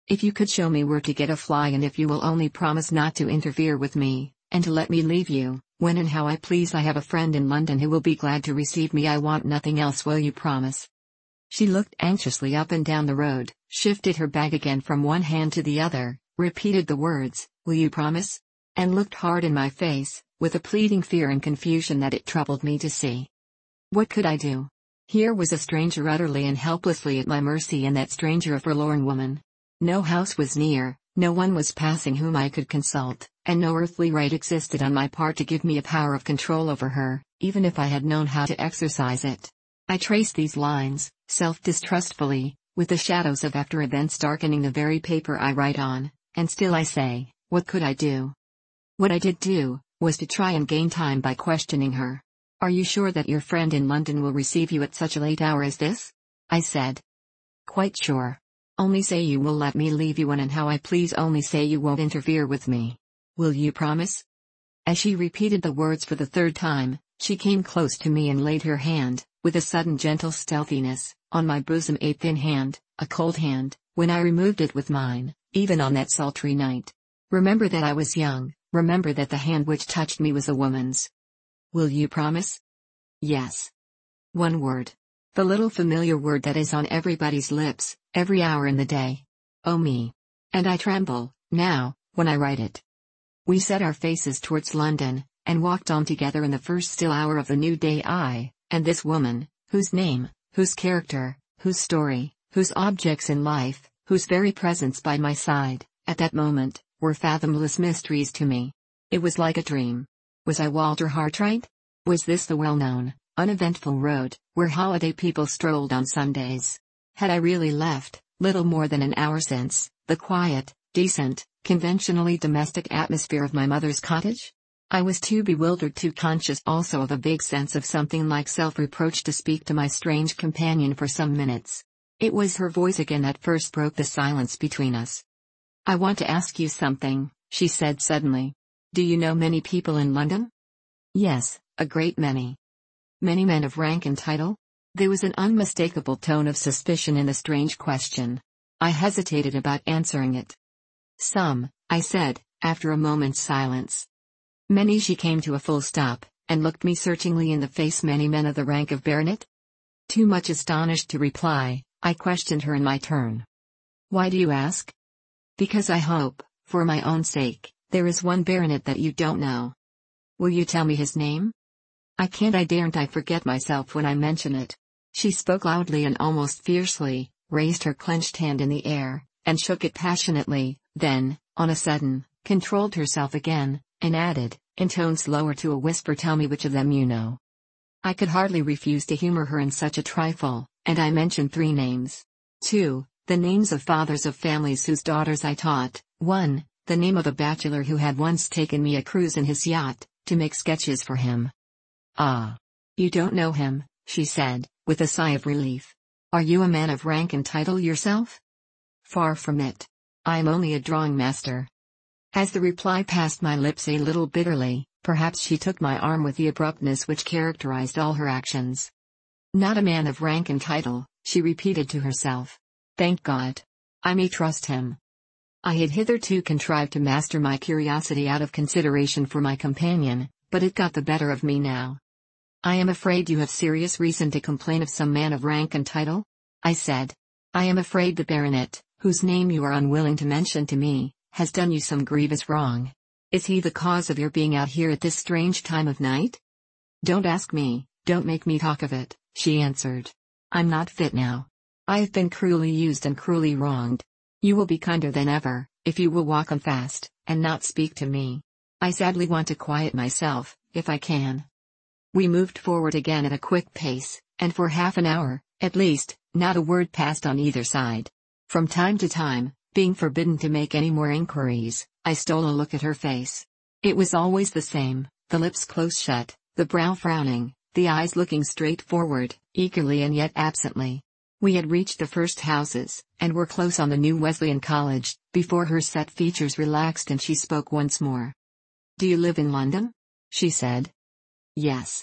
If you could show me where to get a fly, and if you will only promise not to interfere with me, and to let me leave you, when and how I please. I have a friend in London who will be glad to receive me. I want nothing else. Will you promise?" She looked anxiously up and down the road, shifted her bag again from one hand to the other, repeated the words, "Will you promise?" and looked hard in my face, with a pleading fear and confusion that it troubled me to see. What could I do? Here was a stranger utterly and helplessly at my mercy, and that stranger a forlorn woman. No house was near, no one was passing whom I could consult, and no earthly right existed on my part to give me a power of control over her, even if I had known how to exercise it. I traced these lines, self-distrustfully, with the shadows of after events darkening the very paper I write on, and still I say, what could I do? What I did do, was to try and gain time by questioning her. "Are you sure that your friend in London will receive you at such a late hour as this?" I said. "Quite sure. Only say you will let me leave you when and how I please. Only say you won't interfere with me. Will you promise?" As she repeated the words for the third time, she came close to me and laid her hand, with a sudden gentle stealthiness, on my bosom. A thin hand, a cold hand, when I removed it with mine, even on that sultry night. Remember that I was young, remember that the hand which touched me was a woman's. "Will you promise?" "Yes." One word. The little familiar word that is on everybody's lips, every hour in the day. Oh me! And I tremble, now, when I write it. We set our faces towards London, and walked on together in the first still hour of the new day. I, and this woman, whose name, whose character, whose story, whose objects in life, whose very presence by my side, at that moment, were fathomless mysteries to me. It was like a dream. Was I Walter Hartright? Was this the well-known, uneventful road, where holiday people strolled on Sundays? Had I really left, little more than an hour since, the quiet, decent, conventionally domestic atmosphere of my mother's cottage? I was too bewildered, too conscious also of a big sense of something like self-reproach to speak to my strange companion for some minutes. It was her voice again that first broke the silence between us. "I want to ask you something," she said suddenly. "Do you know many people in London?" "Yes, a great many." "Many men of rank and title?" There was an unmistakable tone of suspicion in the strange question. I hesitated about answering it. "Some," I said, after a moment's silence. "Many?" She came to a full stop, and looked me searchingly in the face. "Many men of the rank of baronet?" Too much astonished to reply, I questioned her in my turn. "Why do you ask?" "Because I hope, for my own sake, there is one baronet that you don't know." "Will you tell me his name?" "I can't, I daren't, I forget myself when I mention it." She spoke loudly and almost fiercely, raised her clenched hand in the air, and shook it passionately, then, on a sudden, controlled herself again, and added, in tones lower to a whisper, "Tell me which of them you know." I could hardly refuse to humor her in such a trifle, and I mentioned three names. Two, the names of fathers of families whose daughters I taught. One, the name of a bachelor who had once taken me a cruise in his yacht, to make sketches for him. "Ah. You don't know him," she said, with a sigh of relief. "Are you a man of rank and title yourself?" "Far from it. I am only a drawing master." As the reply passed my lips a little bitterly, perhaps she took my arm with the abruptness which characterized all her actions. "Not a man of rank and title," she repeated to herself. "Thank God. I may trust him." I had hitherto contrived to master my curiosity out of consideration for my companion, but it got the better of me now. "I am afraid you have serious reason to complain of some man of rank and title?" I said. "I am afraid the baronet, whose name you are unwilling to mention to me, has done you some grievous wrong. Is he the cause of your being out here at this strange time of night?" "Don't ask me, don't make me talk of it," she answered. "I'm not fit now. I have been cruelly used and cruelly wronged. You will be kinder than ever, if you will walk on fast, and not speak to me. I sadly want to quiet myself, if I can." We moved forward again at a quick pace, and for half an hour, at least, not a word passed on either side. From time to time, being forbidden to make any more inquiries, I stole a look at her face. It was always the same, the lips close shut, the brow frowning, the eyes looking straight forward, eagerly and yet absently. We had reached the first houses, and were close on the new Wesleyan College, before her set features relaxed and she spoke once more. "Do you live in London?" she said. "Yes."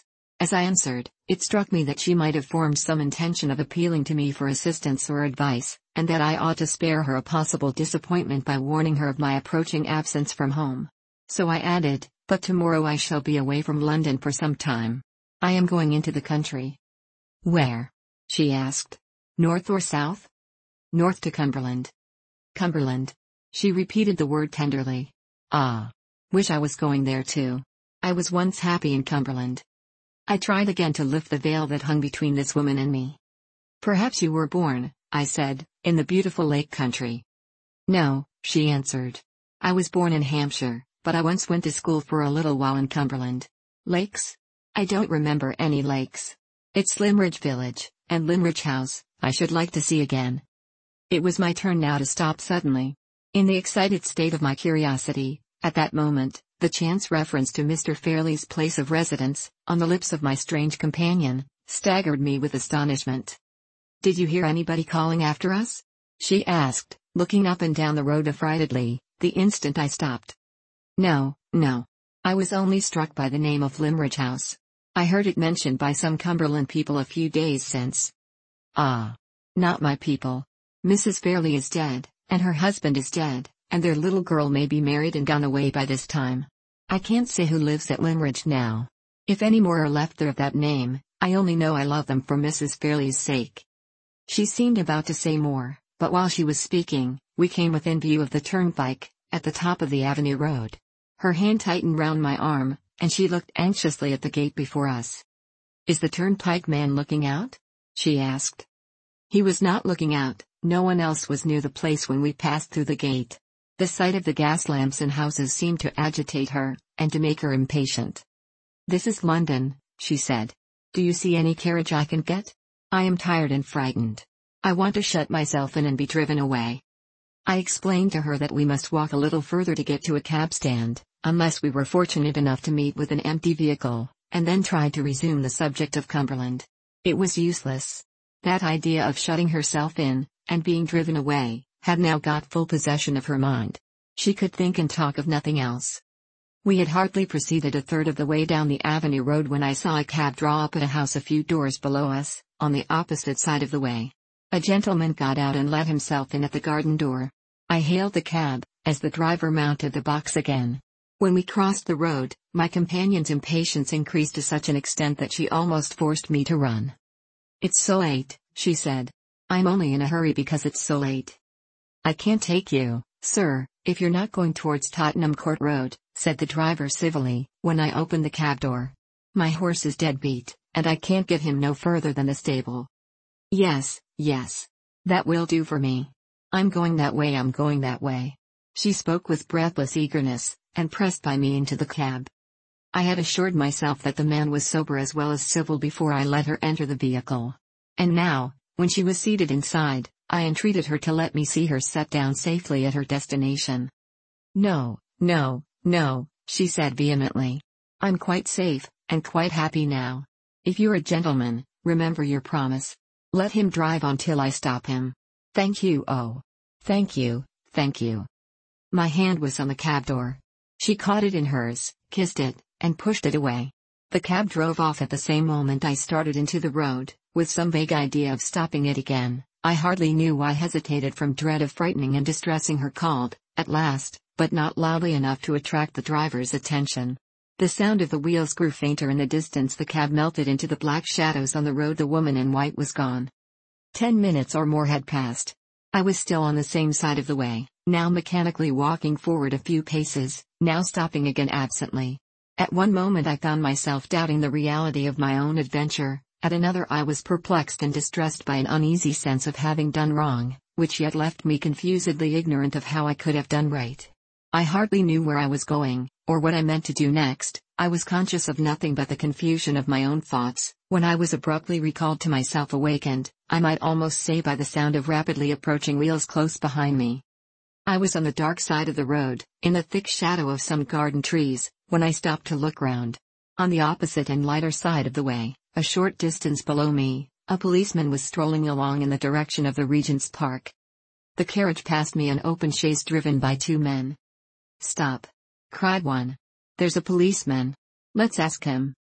As I answered, it struck me that she might have formed some intention of appealing to me for assistance or advice, and that I ought to spare her a possible disappointment by warning her of my approaching absence from home. So I added, "But tomorrow I shall be away from London for some time. I am going into the country." "Where?" she asked. "North or south?" "North to Cumberland." "Cumberland." She repeated the word tenderly. "Ah. Wish I was going there too. I was once happy in Cumberland." I tried again to lift the veil that hung between this woman and me. "Perhaps you were born," I said, "in the beautiful Lake Country." "No," she answered. "I was born in Hampshire, but I once went to school for a little while in Cumberland." "Lakes?" "I don't remember any lakes. It's Limridge Village, and Limridge House, I should like to see again." It was my turn now to stop suddenly. In the excited state of my curiosity, at that moment, the chance reference to Mister Fairlie's place of residence, on the lips of my strange companion, staggered me with astonishment. "Did you hear anybody calling after us?" she asked, looking up and down the road affrightedly, the instant I stopped. "No, no. I was only struck by the name of Limridge House. I heard it mentioned by some Cumberland people a few days since." "Ah. Not my people. Missus Fairlie is dead, and her husband is dead, and their little girl may be married and gone away by this time. I can't say who lives at Limridge now. If any more are left there of that name, I only know I love them for Missus Fairlie's sake." She seemed about to say more, but while she was speaking, we came within view of the turnpike, at the top of the Avenue Road. Her hand tightened round my arm, and she looked anxiously at the gate before us. "Is the turnpike man looking out?" she asked. He was not looking out. No one else was near the place when we passed through the gate. The sight of the gas lamps and houses seemed to agitate her, and to make her impatient. "This is London," she said. "Do you see any carriage I can get? I am tired and frightened. I want to shut myself in and be driven away." I explained to her that we must walk a little further to get to a cab stand, unless we were fortunate enough to meet with an empty vehicle, and then tried to resume the subject of Cumberland. It was useless. That idea of shutting herself in, and being driven away, had now got full possession of her mind. She could think and talk of nothing else. We had hardly proceeded a third of the way down the Avenue Road when I saw a cab draw up at a house a few doors below us, on the opposite side of the way. A gentleman got out and let himself in at the garden door. I hailed the cab, as the driver mounted the box again. When we crossed the road, my companion's impatience increased to such an extent that she almost forced me to run. "It's so late," she said. "I'm only in a hurry because it's so late." "I can't take you, sir, if you're not going towards Tottenham Court Road," said the driver civilly, when I opened the cab door. "My horse is dead beat, and I can't get him no further than the stable." "Yes, yes. That will do for me. I'm going that way, I'm going that way." She spoke with breathless eagerness, and pressed by me into the cab. I had assured myself that the man was sober as well as civil before I let her enter the vehicle. And now, when she was seated inside, I entreated her to let me see her set down safely at her destination. "No, no, no," she said vehemently. "I'm quite safe, and quite happy now. If you're a gentleman, remember your promise. Let him drive on till I stop him." "Thank you, oh. Thank you, thank you." My hand was on the cab door. She caught it in hers, kissed it, and pushed it away. The cab drove off at the same moment I started into the road, with some vague idea of stopping it again. I hardly knew why I hesitated from dread of frightening and distressing her. Called, at last, but not loudly enough to attract the driver's attention. The sound of the wheels grew fainter in the distance. The cab melted into the black shadows on the road. The woman in white was gone. Ten minutes or more had passed. I was still on the same side of the way, now mechanically walking forward a few paces, now stopping again absently. At one moment I found myself doubting the reality of my own adventure, at another I was perplexed and distressed by an uneasy sense of having done wrong, which yet left me confusedly ignorant of how I could have done right. I hardly knew where I was going, or what I meant to do next. I was conscious of nothing but the confusion of my own thoughts, when I was abruptly recalled to myself, awakened, I might almost say, by the sound of rapidly approaching wheels close behind me. I was on the dark side of the road, in the thick shadow of some garden trees, when I stopped to look round. On the opposite and lighter side of the way, a short distance below me, a policeman was strolling along in the direction of the Regent's Park. The carriage passed me, an open chaise driven by two men. "Stop!" cried one. "There's a policeman. Let's ask him."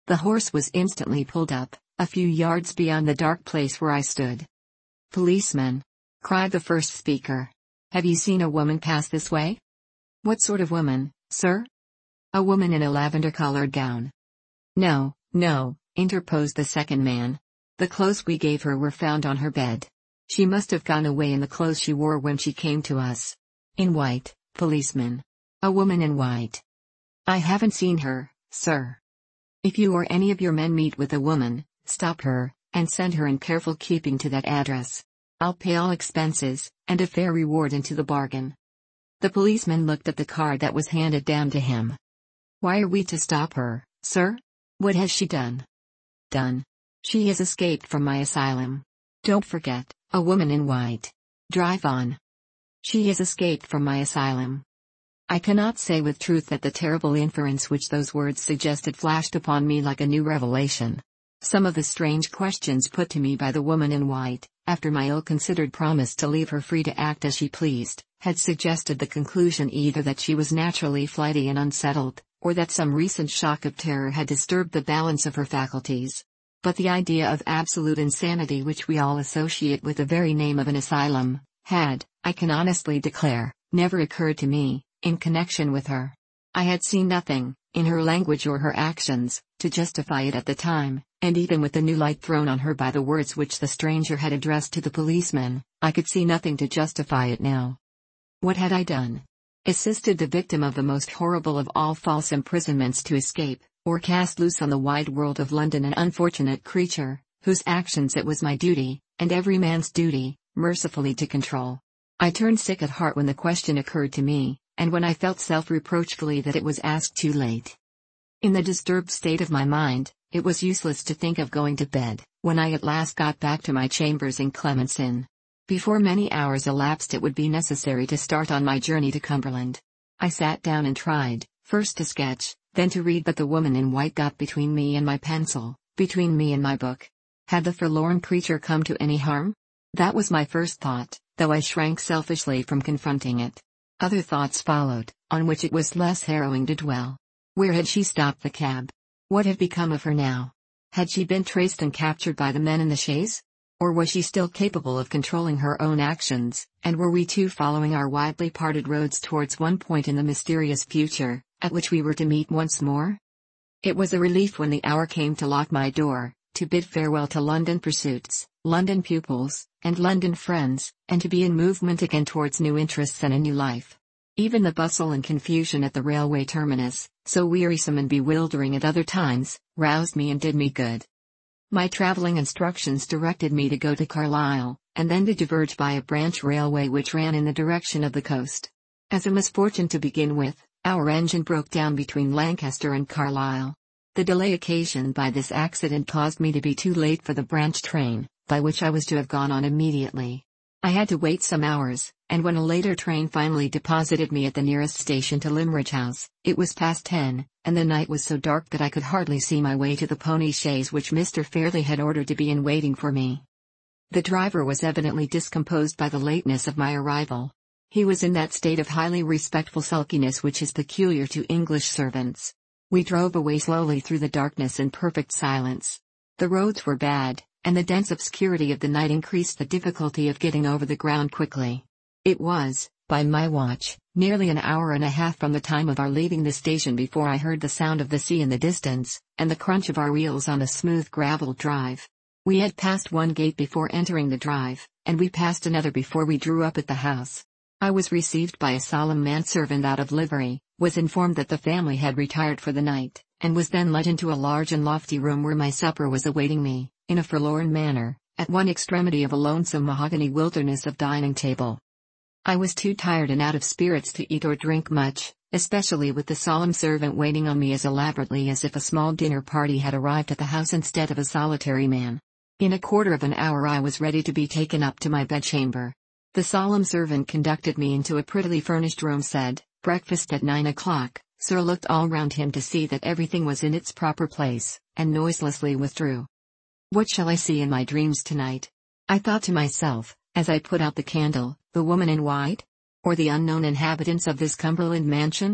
The horse was instantly pulled up, a few yards beyond the dark place where I stood. "Policeman!" cried the first speaker. "Have you seen a woman pass this way?" "What sort of woman, sir?" "A woman in a lavender-colored gown." "No, no," interposed the second man. "The clothes we gave her were found on her bed. She must have gone away in the clothes she wore when she came to us." "In white, policeman. A woman in white." "I haven't seen her, sir." "If you or any of your men meet with a woman, stop her, and send her in careful keeping to that address. I'll pay all expenses, and a fair reward into the bargain." The policeman looked at the card that was handed down to him. "Why are we to stop her, sir? What has she done?" "Done? She has escaped from my asylum. Don't forget, a woman in white. Drive on." "She has escaped from my asylum." I cannot say with truth that the terrible inference which those words suggested flashed upon me like a new revelation. Some of the strange questions put to me by the woman in white, after my ill-considered promise to leave her free to act as she pleased, had suggested the conclusion either that she was naturally flighty and unsettled, or that some recent shock of terror had disturbed the balance of her faculties. But the idea of absolute insanity which we all associate with the very name of an asylum, had, I can honestly declare, never occurred to me, in connection with her. I had seen nothing, in her language or her actions, to justify it at the time, and even with the new light thrown on her by the words which the stranger had addressed to the policeman, I could see nothing to justify it now. What had I done? Assisted the victim of the most horrible of all false imprisonments to escape, or cast loose on the wide world of London an unfortunate creature, whose actions it was my duty, and every man's duty, mercifully to control? I turned sick at heart when the question occurred to me, and when I felt self-reproachfully that it was asked too late. In the disturbed state of my mind, it was useless to think of going to bed, when I at last got back to my chambers in Clement's Inn. Before many hours elapsed it would be necessary to start on my journey to Cumberland. I sat down and tried, first to sketch, then to read, but the woman in white got between me and my pencil, between me and my book. Had the forlorn creature come to any harm? That was my first thought, though I shrank selfishly from confronting it. Other thoughts followed, on which it was less harrowing to dwell. Where had she stopped the cab? What had become of her now? Had she been traced and captured by the men in the chaise? Or was she still capable of controlling her own actions, and were we two following our widely parted roads towards one point in the mysterious future, at which we were to meet once more? It was a relief when the hour came to lock my door, to bid farewell to London pursuits, London pupils, and London friends, and to be in movement again towards new interests and a new life. Even the bustle and confusion at the railway terminus, so wearisome and bewildering at other times, roused me and did me good. My travelling instructions directed me to go to Carlisle, and then to diverge by a branch railway which ran in the direction of the coast. As a misfortune to begin with, our engine broke down between Lancaster and Carlisle. The delay occasioned by this accident caused me to be too late for the branch train, by which I was to have gone on immediately. I had to wait some hours, and when a later train finally deposited me at the nearest station to Limmeridge House, it was past ten, and the night was so dark that I could hardly see my way to the pony chaise which Mister Fairley had ordered to be in waiting for me. The driver was evidently discomposed by the lateness of my arrival. He was in that state of highly respectful sulkiness which is peculiar to English servants. We drove away slowly through the darkness in perfect silence. The roads were bad, and the dense obscurity of the night increased the difficulty of getting over the ground quickly. It was, by my watch, nearly an hour and a half from the time of our leaving the station before I heard the sound of the sea in the distance, and the crunch of our wheels on the smooth gravel drive. We had passed one gate before entering the drive, and we passed another before we drew up at the house. I was received by a solemn manservant out of livery, was informed that the family had retired for the night, and was then led into a large and lofty room where my supper was awaiting me, in a forlorn manner, at one extremity of a lonesome mahogany wilderness of dining table. I was too tired and out of spirits to eat or drink much, especially with the solemn servant waiting on me as elaborately as if a small dinner party had arrived at the house instead of a solitary man. In a quarter of an hour I was ready to be taken up to my bedchamber. The solemn servant conducted me into a prettily furnished room, said, "Breakfast at nine o'clock, sir," looked all round him to see that everything was in its proper place, and noiselessly withdrew. What shall I see in my dreams tonight? I thought to myself, as I put out the candle, the woman in white? Or the unknown inhabitants of this Cumberland mansion?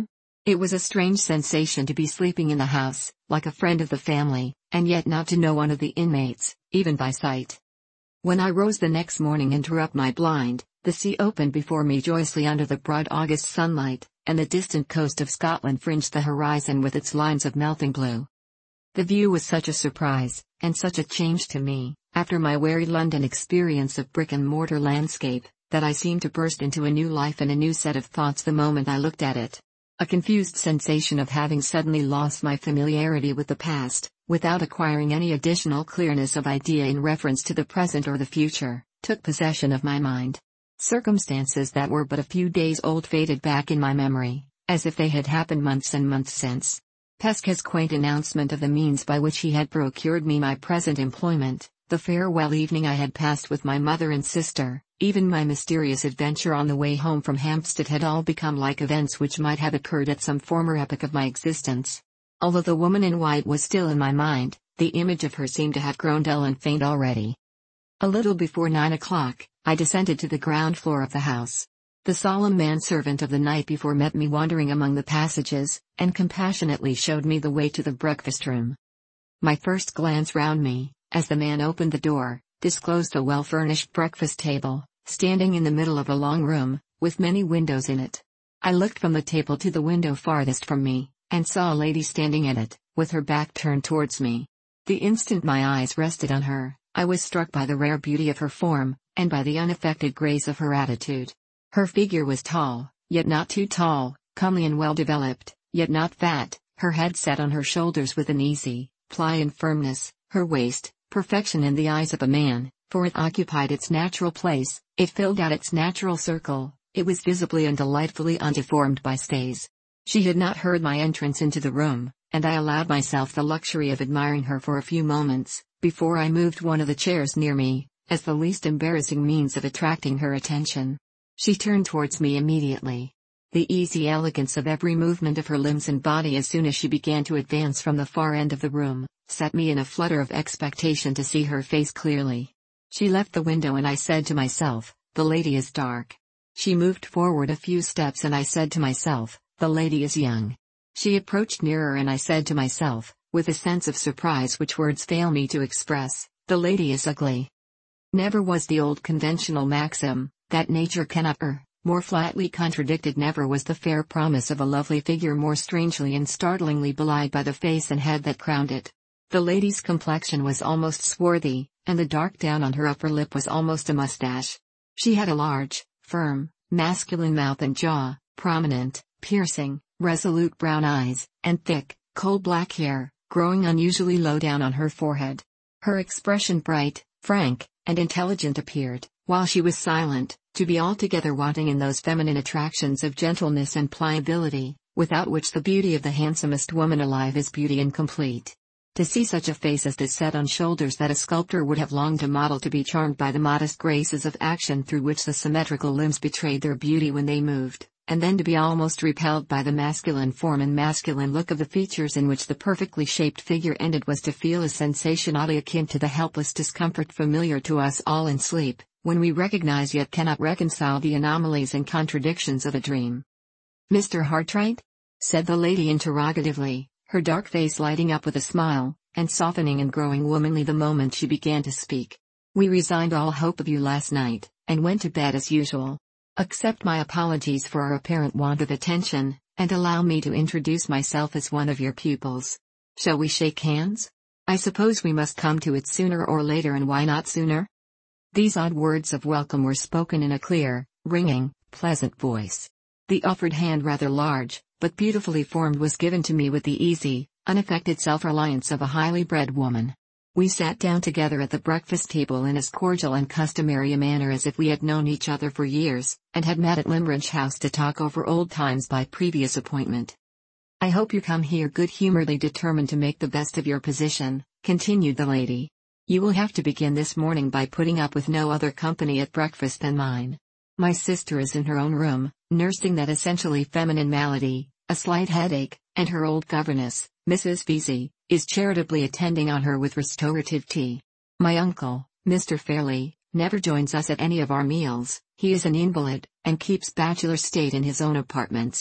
It was a strange sensation to be sleeping in the house, like a friend of the family, and yet not to know one of the inmates, even by sight. When I rose the next morning and drew up my blind, the sea opened before me joyously under the broad August sunlight, and the distant coast of Scotland fringed the horizon with its lines of melting blue. The view was such a surprise, and such a change to me, after my weary London experience of brick-and-mortar landscape, that I seemed to burst into a new life and a new set of thoughts the moment I looked at it. A confused sensation of having suddenly lost my familiarity with the past, without acquiring any additional clearness of idea in reference to the present or the future, took possession of my mind. Circumstances that were but a few days old faded back in my memory, as if they had happened months and months since. Pesca's quaint announcement of the means by which he had procured me my present employment, the farewell evening I had passed with my mother and sister, even my mysterious adventure on the way home from Hampstead had all become like events which might have occurred at some former epoch of my existence. Although the woman in white was still in my mind, the image of her seemed to have grown dull and faint already. A little before nine o'clock, I descended to the ground floor of the house. The solemn manservant of the night before met me wandering among the passages, and compassionately showed me the way to the breakfast room. My first glance round me, as the man opened the door, disclosed a well-furnished breakfast table, standing in the middle of a long room, with many windows in it. I looked from the table to the window farthest from me, and saw a lady standing at it, with her back turned towards me. The instant my eyes rested on her, I was struck by the rare beauty of her form, and by the unaffected grace of her attitude. Her figure was tall, yet not too tall, comely and well-developed, yet not fat, her head set on her shoulders with an easy, pliant firmness, her waist, perfection in the eyes of a man, for it occupied its natural place, it filled out its natural circle, it was visibly and delightfully undeformed by stays. She had not heard my entrance into the room, and I allowed myself the luxury of admiring her for a few moments, before I moved one of the chairs near me, as the least embarrassing means of attracting her attention. She turned towards me immediately. The easy elegance of every movement of her limbs and body as soon as she began to advance from the far end of the room, set me in a flutter of expectation to see her face clearly. She left the window and I said to myself, the lady is dark. She moved forward a few steps and I said to myself, the lady is young. She approached nearer and I said to myself, with a sense of surprise which words fail me to express, the lady is ugly. Never was the old conventional maxim, that nature cannot err, more flatly contradicted. Never was the fair promise of a lovely figure more strangely and startlingly belied by the face and head that crowned it. The lady's complexion was almost swarthy, and the dark down on her upper lip was almost a mustache. She had a large, firm, masculine mouth and jaw, prominent, piercing, resolute brown eyes, and thick, coal black hair, growing unusually low down on her forehead. Her expression bright, frank, and intelligent appeared, while she was silent, to be altogether wanting in those feminine attractions of gentleness and pliability, without which the beauty of the handsomest woman alive is beauty incomplete. To see such a face as this set on shoulders that a sculptor would have longed to model, to be charmed by the modest graces of action through which the symmetrical limbs betrayed their beauty when they moved, and then to be almost repelled by the masculine form and masculine look of the features in which the perfectly shaped figure ended, was to feel a sensation oddly akin to the helpless discomfort familiar to us all in sleep, when we recognize yet cannot reconcile the anomalies and contradictions of a dream. Mister Hartright? Said the lady interrogatively, her dark face lighting up with a smile, and softening and growing womanly the moment she began to speak. We resigned all hope of you last night, and went to bed as usual. Accept my apologies for our apparent want of attention, and allow me to introduce myself as one of your pupils. Shall we shake hands? I suppose we must come to it sooner or later, and why not sooner? These odd words of welcome were spoken in a clear, ringing, pleasant voice. The offered hand, rather large, but beautifully formed, was given to me with the easy, unaffected self-reliance of a highly bred woman. We sat down together at the breakfast table in as cordial and customary a manner as if we had known each other for years, and had met at Limbridge House to talk over old times by previous appointment. I hope you come here good-humoredly determined to make the best of your position, continued the lady. You will have to begin this morning by putting up with no other company at breakfast than mine. My sister is in her own room, nursing that essentially feminine malady, a slight headache, and her old governess, Missus Vesey, is charitably attending on her with restorative tea. My uncle, Mister Fairley, never joins us at any of our meals. He is an invalid, and keeps bachelor state in his own apartments.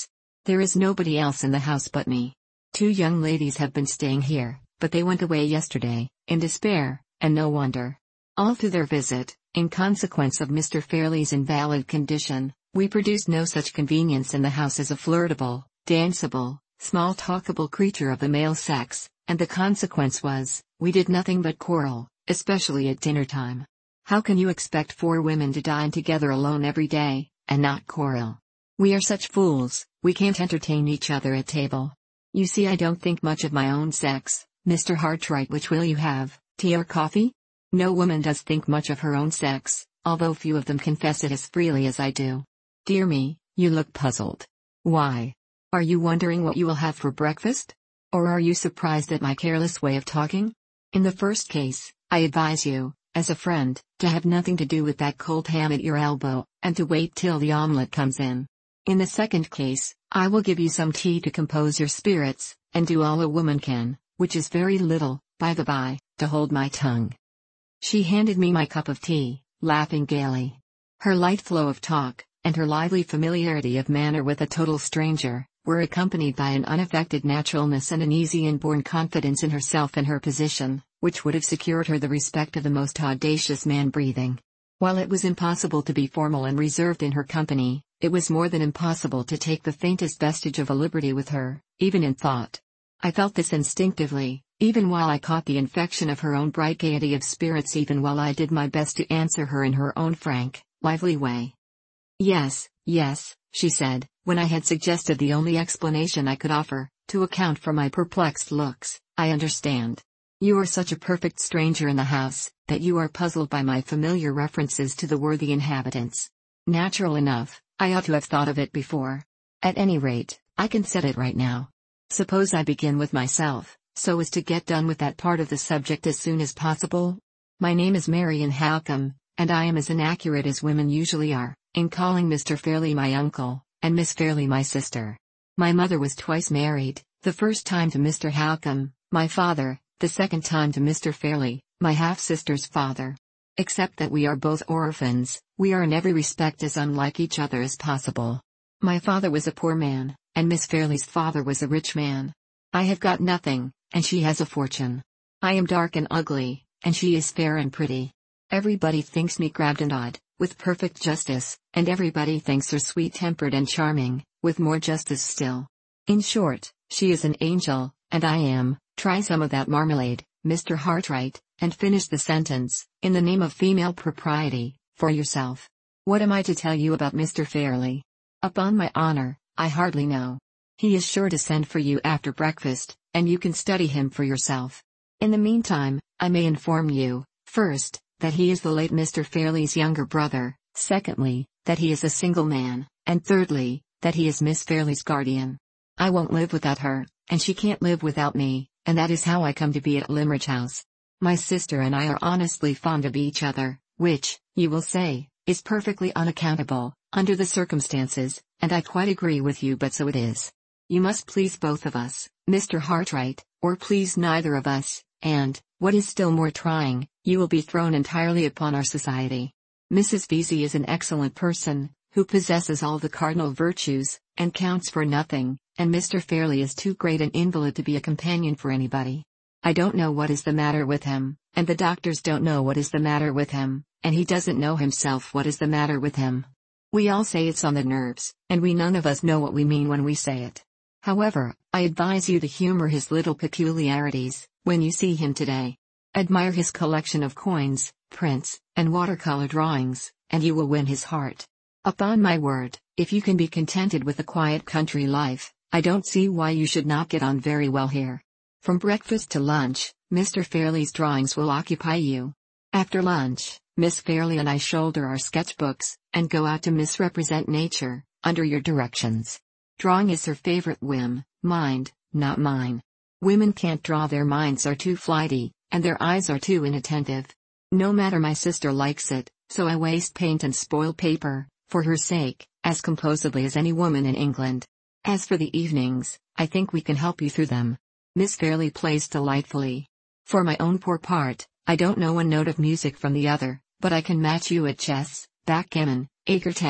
There is nobody else in the house but me. Two young ladies have been staying here, but they went away yesterday, in despair, and no wonder. All through their visit, in consequence of Mister Fairley's invalid condition, we produced no such convenience in the house as a flirtable, danceable, small-talkable creature of the male sex, and the consequence was, we did nothing but quarrel, especially at dinner time. How can you expect four women to dine together alone every day, and not quarrel? We are such fools, we can't entertain each other at table. You see, I don't think much of my own sex, Mister Hartright. Which will you have, tea or coffee? No woman does think much of her own sex, although few of them confess it as freely as I do. Dear me, you look puzzled. Why? Are you wondering what you will have for breakfast? Or are you surprised at my careless way of talking? In the first case, I advise you, as a friend, to have nothing to do with that cold ham at your elbow, and to wait till the omelette comes in. In the second case, I will give you some tea to compose your spirits, and do all a woman can, which is very little, by the by, to hold my tongue. She handed me my cup of tea, laughing gaily. Her light flow of talk, and her lively familiarity of manner with a total stranger, were accompanied by an unaffected naturalness and an easy inborn confidence in herself and her position, which would have secured her the respect of the most audacious man breathing. While it was impossible to be formal and reserved in her company, it was more than impossible to take the faintest vestige of a liberty with her, even in thought. I felt this instinctively, even while I caught the infection of her own bright gaiety of spirits, even while I did my best to answer her in her own frank, lively way. Yes, yes, she said, when I had suggested the only explanation I could offer, to account for my perplexed looks. I understand. You are such a perfect stranger in the house, that you are puzzled by my familiar references to the worthy inhabitants. Natural enough, I ought to have thought of it before. At any rate, I can set it right now. Suppose I begin with myself, so as to get done with that part of the subject as soon as possible? My name is Marian Halcombe, and I am as inaccurate as women usually are, in calling Mister Fairley my uncle, and Miss Fairley my sister. My mother was twice married, the first time to Mister Halcombe, my father, the second time to Mister Fairley, my half-sister's father. Except that we are both orphans, we are in every respect as unlike each other as possible. My father was a poor man, and Miss Fairley's father was a rich man. I have got nothing, and she has a fortune. I am dark and ugly, and she is fair and pretty. Everybody thinks me crabbed and odd, with perfect justice, and everybody thinks her sweet-tempered and charming, with more justice still. In short, she is an angel, and I am, try some of that marmalade, Mister Hartright, and finish the sentence, in the name of female propriety, for yourself. What am I to tell you about Mister Fairley? Upon my honor, I hardly know. He is sure to send for you after breakfast, and you can study him for yourself. In the meantime, I may inform you, first, that he is the late Mister Fairley's younger brother, secondly, that he is a single man, and thirdly, that he is Miss Fairley's guardian. I won't live without her, and she can't live without me, and that is how I come to be at Limmeridge House. My sister and I are honestly fond of each other, which, you will say, is perfectly unaccountable, under the circumstances, and I quite agree with you, but so it is. You must please both of us, Mister Hartright, or please neither of us, and, what is still more trying, you will be thrown entirely upon our society. Missus Vesey is an excellent person, who possesses all the cardinal virtues, and counts for nothing, and Mister Fairley is too great an invalid to be a companion for anybody. I don't know what is the matter with him, and the doctors don't know what is the matter with him, and he doesn't know himself what is the matter with him. We all say it's on the nerves, and we none of us know what we mean when we say it. However, I advise you to humor his little peculiarities, when you see him today. Admire his collection of coins, prints, and watercolor drawings, and you will win his heart. Upon my word, if you can be contented with a quiet country life, I don't see why you should not get on very well here. From breakfast to lunch, Mister Fairley's drawings will occupy you. After lunch, Miss Fairley and I shoulder our sketchbooks, and go out to misrepresent nature, under your directions. Drawing is her favorite whim, mind, not mine. Women can't draw, their minds are too flighty, and their eyes are too inattentive. No matter, my sister likes it, so I waste paint and spoil paper, for her sake, as composedly as any woman in England. As for the evenings, I think we can help you through them. Miss Fairley plays delightfully. For my own poor part, I don't know one note of music from the other, but I can match you at chess, backgammon, écarté,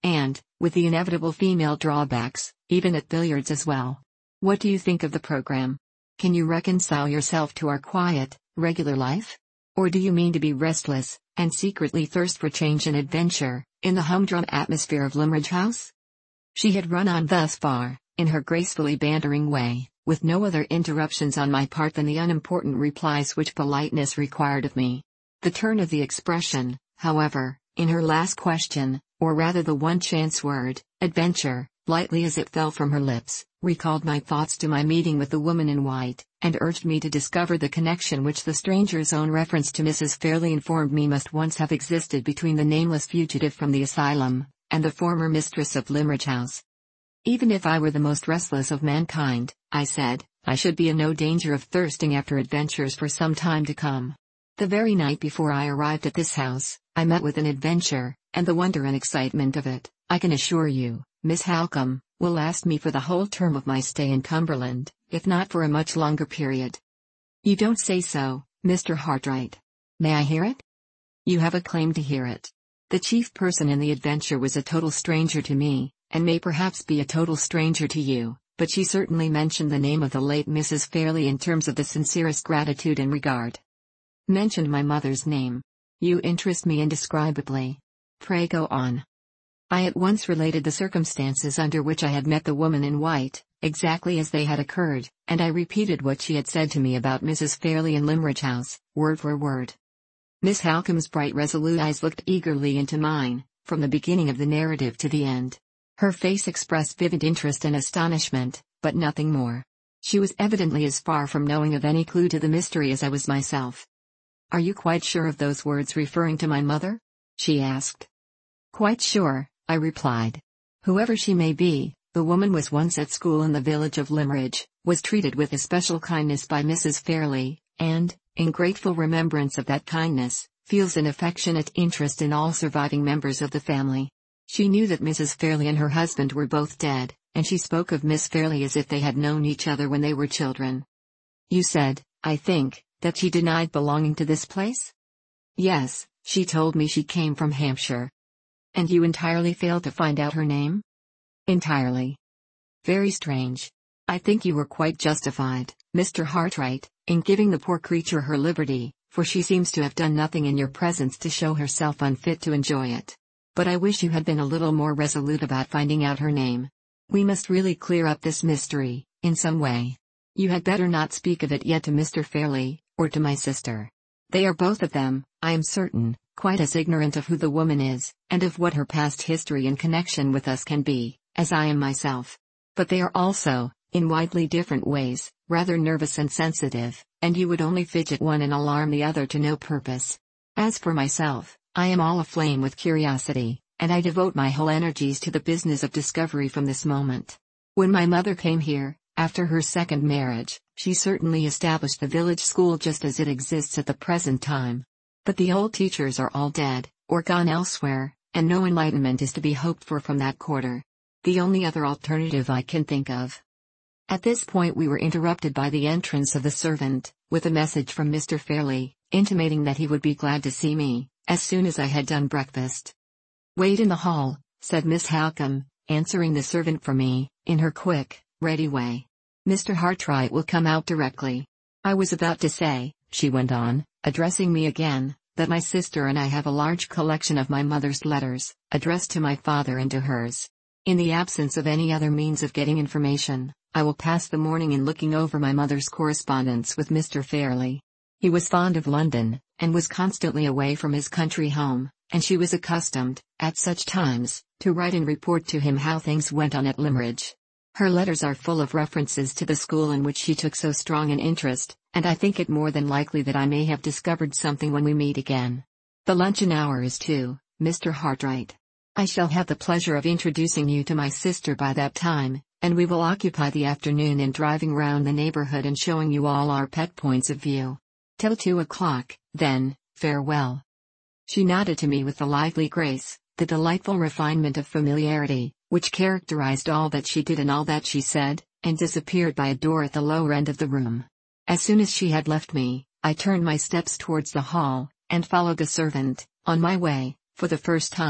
and, with the inevitable female drawbacks, even at billiards as well. What do you think of the program? Can you reconcile yourself to our quiet, regular life? Or do you mean to be restless, and secretly thirst for change and adventure, in the humdrum atmosphere of Limmeridge House? She had run on thus far, in her gracefully bantering way, with no other interruptions on my part than the unimportant replies which politeness required of me. The turn of the expression, however, in her last question, or rather the one chance word, adventure, lightly as it fell from her lips, recalled my thoughts to my meeting with the woman in white, and urged me to discover the connection which the stranger's own reference to Missus Fairlie informed me must once have existed between the nameless fugitive from the asylum, and the former mistress of Limmeridge House. Even if I were the most restless of mankind, I said, I should be in no danger of thirsting after adventures for some time to come. The very night before I arrived at this house, I met with an adventure, and the wonder and excitement of it, I can assure you, Miss Halcombe, will last me for the whole term of my stay in Cumberland, if not for a much longer period. You don't say so, Mister Hartright. May I hear it? You have a claim to hear it. The chief person in the adventure was a total stranger to me, and may perhaps be a total stranger to you, but she certainly mentioned the name of the late Missus Fairlie in terms of the sincerest gratitude and regard. Mentioned my mother's name. You interest me indescribably. Pray go on. I at once related the circumstances under which I had met the woman in white, exactly as they had occurred, and I repeated what she had said to me about Missus Fairlie in Limmeridge House, word for word. Miss Halcombe's bright resolute eyes looked eagerly into mine, from the beginning of the narrative to the end. Her face expressed vivid interest and astonishment, but nothing more. She was evidently as far from knowing of any clue to the mystery as I was myself. Are you quite sure of those words referring to my mother? She asked. Quite sure, I replied. Whoever she may be, the woman was once at school in the village of Limmeridge, was treated with especial kindness by Missus Fairlie, and, in grateful remembrance of that kindness, feels an affectionate interest in all surviving members of the family. She knew that Missus Fairlie and her husband were both dead, and she spoke of Miss Fairlie as if they had known each other when they were children. You said, I think, that she denied belonging to this place? Yes, she told me she came from Hampshire. And you entirely failed to find out her name? Entirely. Very strange. I think you were quite justified, Mister Hartright, in giving the poor creature her liberty, for she seems to have done nothing in your presence to show herself unfit to enjoy it. But I wish you had been a little more resolute about finding out her name. We must really clear up this mystery, in some way. You had better not speak of it yet to Mister Fairlie, or to my sister. They are both of them, I am certain, quite as ignorant of who the woman is, and of what her past history and connection with us can be, as I am myself. But they are also, in widely different ways, rather nervous and sensitive, and you would only fidget one and alarm the other to no purpose. As for myself, I am all aflame with curiosity, and I devote my whole energies to the business of discovery from this moment. When my mother came here, after her second marriage, she certainly established the village school just as it exists at the present time. But the old teachers are all dead, or gone elsewhere, and no enlightenment is to be hoped for from that quarter. The only other alternative I can think of. At this point we were interrupted by the entrance of the servant, with a message from Mister Fairlie, intimating that he would be glad to see me, as soon as I had done breakfast. Wait in the hall, said Miss Halcombe, answering the servant for me, in her quick, ready way. Mister Hartright will come out directly. I was about to say, she went on, addressing me again, that my sister and I have a large collection of my mother's letters, addressed to my father and to hers. In the absence of any other means of getting information, I will pass the morning in looking over my mother's correspondence with Mister Fairlie. He was fond of London, and was constantly away from his country home, and she was accustomed, at such times, to write and report to him how things went on at Limmeridge. Her letters are full of references to the school in which she took so strong an interest, and I think it more than likely that I may have discovered something when we meet again. The luncheon hour is two, Mister Hartright. I shall have the pleasure of introducing you to my sister by that time, and we will occupy the afternoon in driving round the neighborhood and showing you all our pet points of view. Till two o'clock, then, farewell. She nodded to me with the lively grace, the delightful refinement of familiarity, which characterized all that she did and all that she said, and disappeared by a door at the lower end of the room. As soon as she had left me, I turned my steps towards the hall, and followed the servant, on my way, for the first time,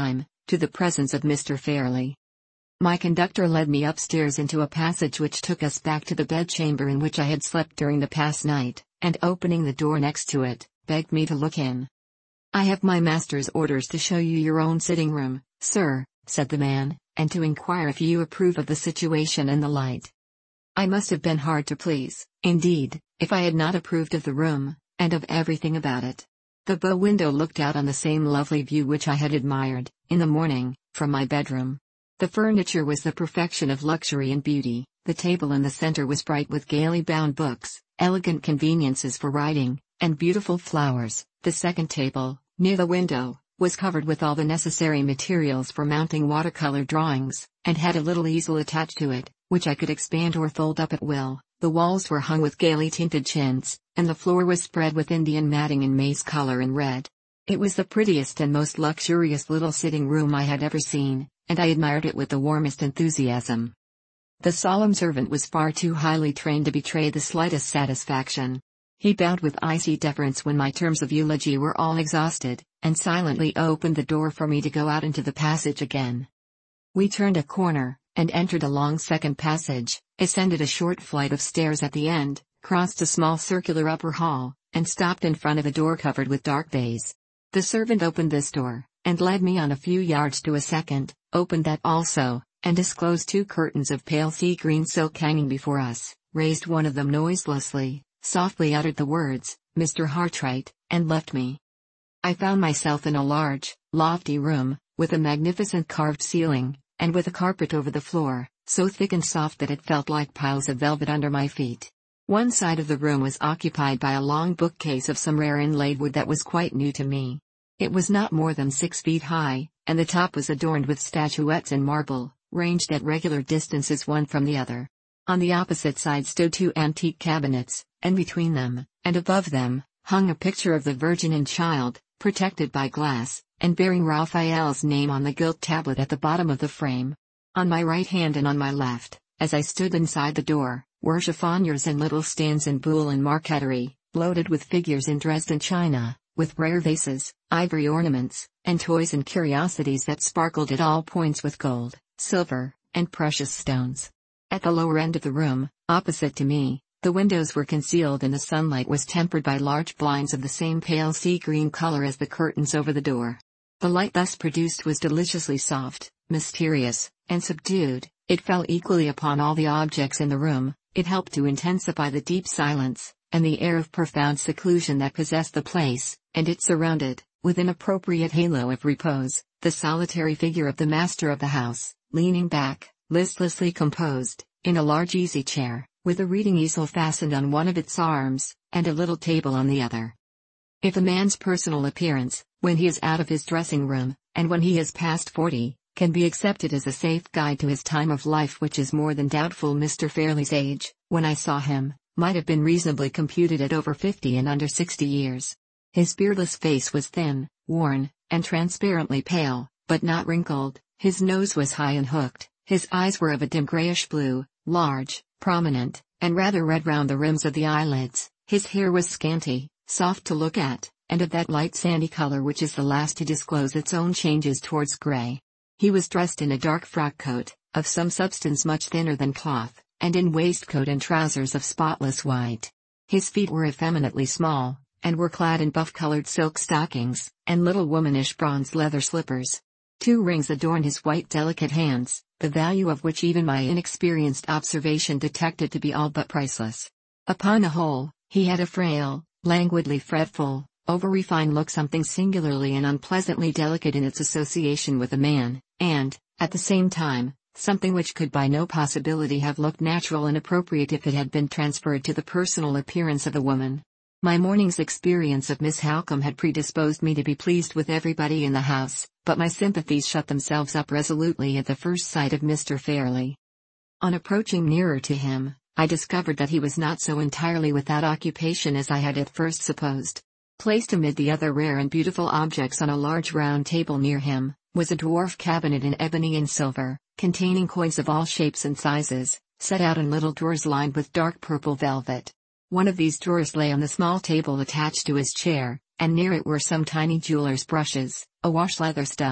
to the presence of Mister Fairley. My conductor led me upstairs into a passage which took us back to the bedchamber in which I had slept during the past night, and opening the door next to it, begged me to look in. "I have my master's orders to show you your own sitting room, sir," said the man, "and to inquire if you approve of the situation and the light." I must have been hard to please, indeed, if I had not approved of the room, and of everything about it. The bow window looked out on the same lovely view which I had admired, in the morning, from my bedroom. The furniture was the perfection of luxury and beauty. The table in the center was bright with gaily bound books, elegant conveniences for writing, and beautiful flowers. The second table, near the window, was covered with all the necessary materials for mounting watercolor drawings, and had a little easel attached to it, which I could expand or fold up at will. The walls were hung with gaily tinted chintz, and the floor was spread with Indian matting in maize color and red. It was the prettiest and most luxurious little sitting room I had ever seen, and I admired it with the warmest enthusiasm. The solemn servant was far too highly trained to betray the slightest satisfaction. He bowed with icy deference when my terms of eulogy were all exhausted, and silently opened the door for me to go out into the passage again. We turned a corner, and entered a long second passage, ascended a short flight of stairs at the end, crossed a small circular upper hall, and stopped in front of a door covered with dark baize. The servant opened this door, and led me on a few yards to a second, opened that also, and disclosed two curtains of pale sea green silk hanging before us, raised one of them noiselessly, softly uttered the words, "Mister Hartright," and left me. I found myself in a large, lofty room, with a magnificent carved ceiling, and with a carpet over the floor, so thick and soft that it felt like piles of velvet under my feet. One side of the room was occupied by a long bookcase of some rare inlaid wood that was quite new to me. It was not more than six feet high, and the top was adorned with statuettes in marble, ranged at regular distances one from the other. On the opposite side stood two antique cabinets, and between them, and above them, hung a picture of the Virgin and Child, protected by glass, and bearing Raphael's name on the gilt tablet at the bottom of the frame. On my right hand and on my left, as I stood inside the door, were chiffoniers and little stands in buhl and marqueterie, loaded with figures in Dresden china, with rare vases, ivory ornaments, and toys and curiosities that sparkled at all points with gold, silver, and precious stones. At the lower end of the room, opposite to me, the windows were concealed and the sunlight was tempered by large blinds of the same pale sea green color as the curtains over the door. The light thus produced was deliciously soft, mysterious, and subdued. It fell equally upon all the objects in the room. It helped to intensify the deep silence, and the air of profound seclusion that possessed the place, and it surrounded, with an appropriate halo of repose, the solitary figure of the master of the house, leaning back, listlessly composed, in a large easy chair, with a reading easel fastened on one of its arms, and a little table on the other. If a man's personal appearance, when he is out of his dressing room, and when he has passed forty, can be accepted as a safe guide to his time of life, which is more than doubtful, Mister Fairley's age, when I saw him, might have been reasonably computed at over fifty and under sixty years. His beardless face was thin, worn, and transparently pale, but not wrinkled. His nose was high and hooked, his eyes were of a dim grayish blue, large, prominent, and rather red round the rims of the eyelids. His hair was scanty, soft to look at, and of that light sandy color which is the last to disclose its own changes towards gray. He was dressed in a dark frock coat, of some substance much thinner than cloth, and in waistcoat and trousers of spotless white. His feet were effeminately small, and were clad in buff-colored silk stockings, and little womanish bronze leather slippers. Two rings adorned his white delicate hands, the value of which even my inexperienced observation detected to be all but priceless. Upon the whole, he had a frail, languidly fretful, over-refined look, something singularly and unpleasantly delicate in its association with a man, and, at the same time, something which could by no possibility have looked natural and appropriate if it had been transferred to the personal appearance of a woman. My morning's experience of Miss Halcombe had predisposed me to be pleased with everybody in the house, but my sympathies shut themselves up resolutely at the first sight of Mister Fairley. On approaching nearer to him, I discovered that he was not so entirely without occupation as I had at first supposed. Placed amid the other rare and beautiful objects on a large round table near him, was a dwarf cabinet in ebony and silver, containing coins of all shapes and sizes, set out in little drawers lined with dark purple velvet. One of these drawers lay on the small table attached to his chair, and near it were some tiny jeweler's brushes, a wash leather stump,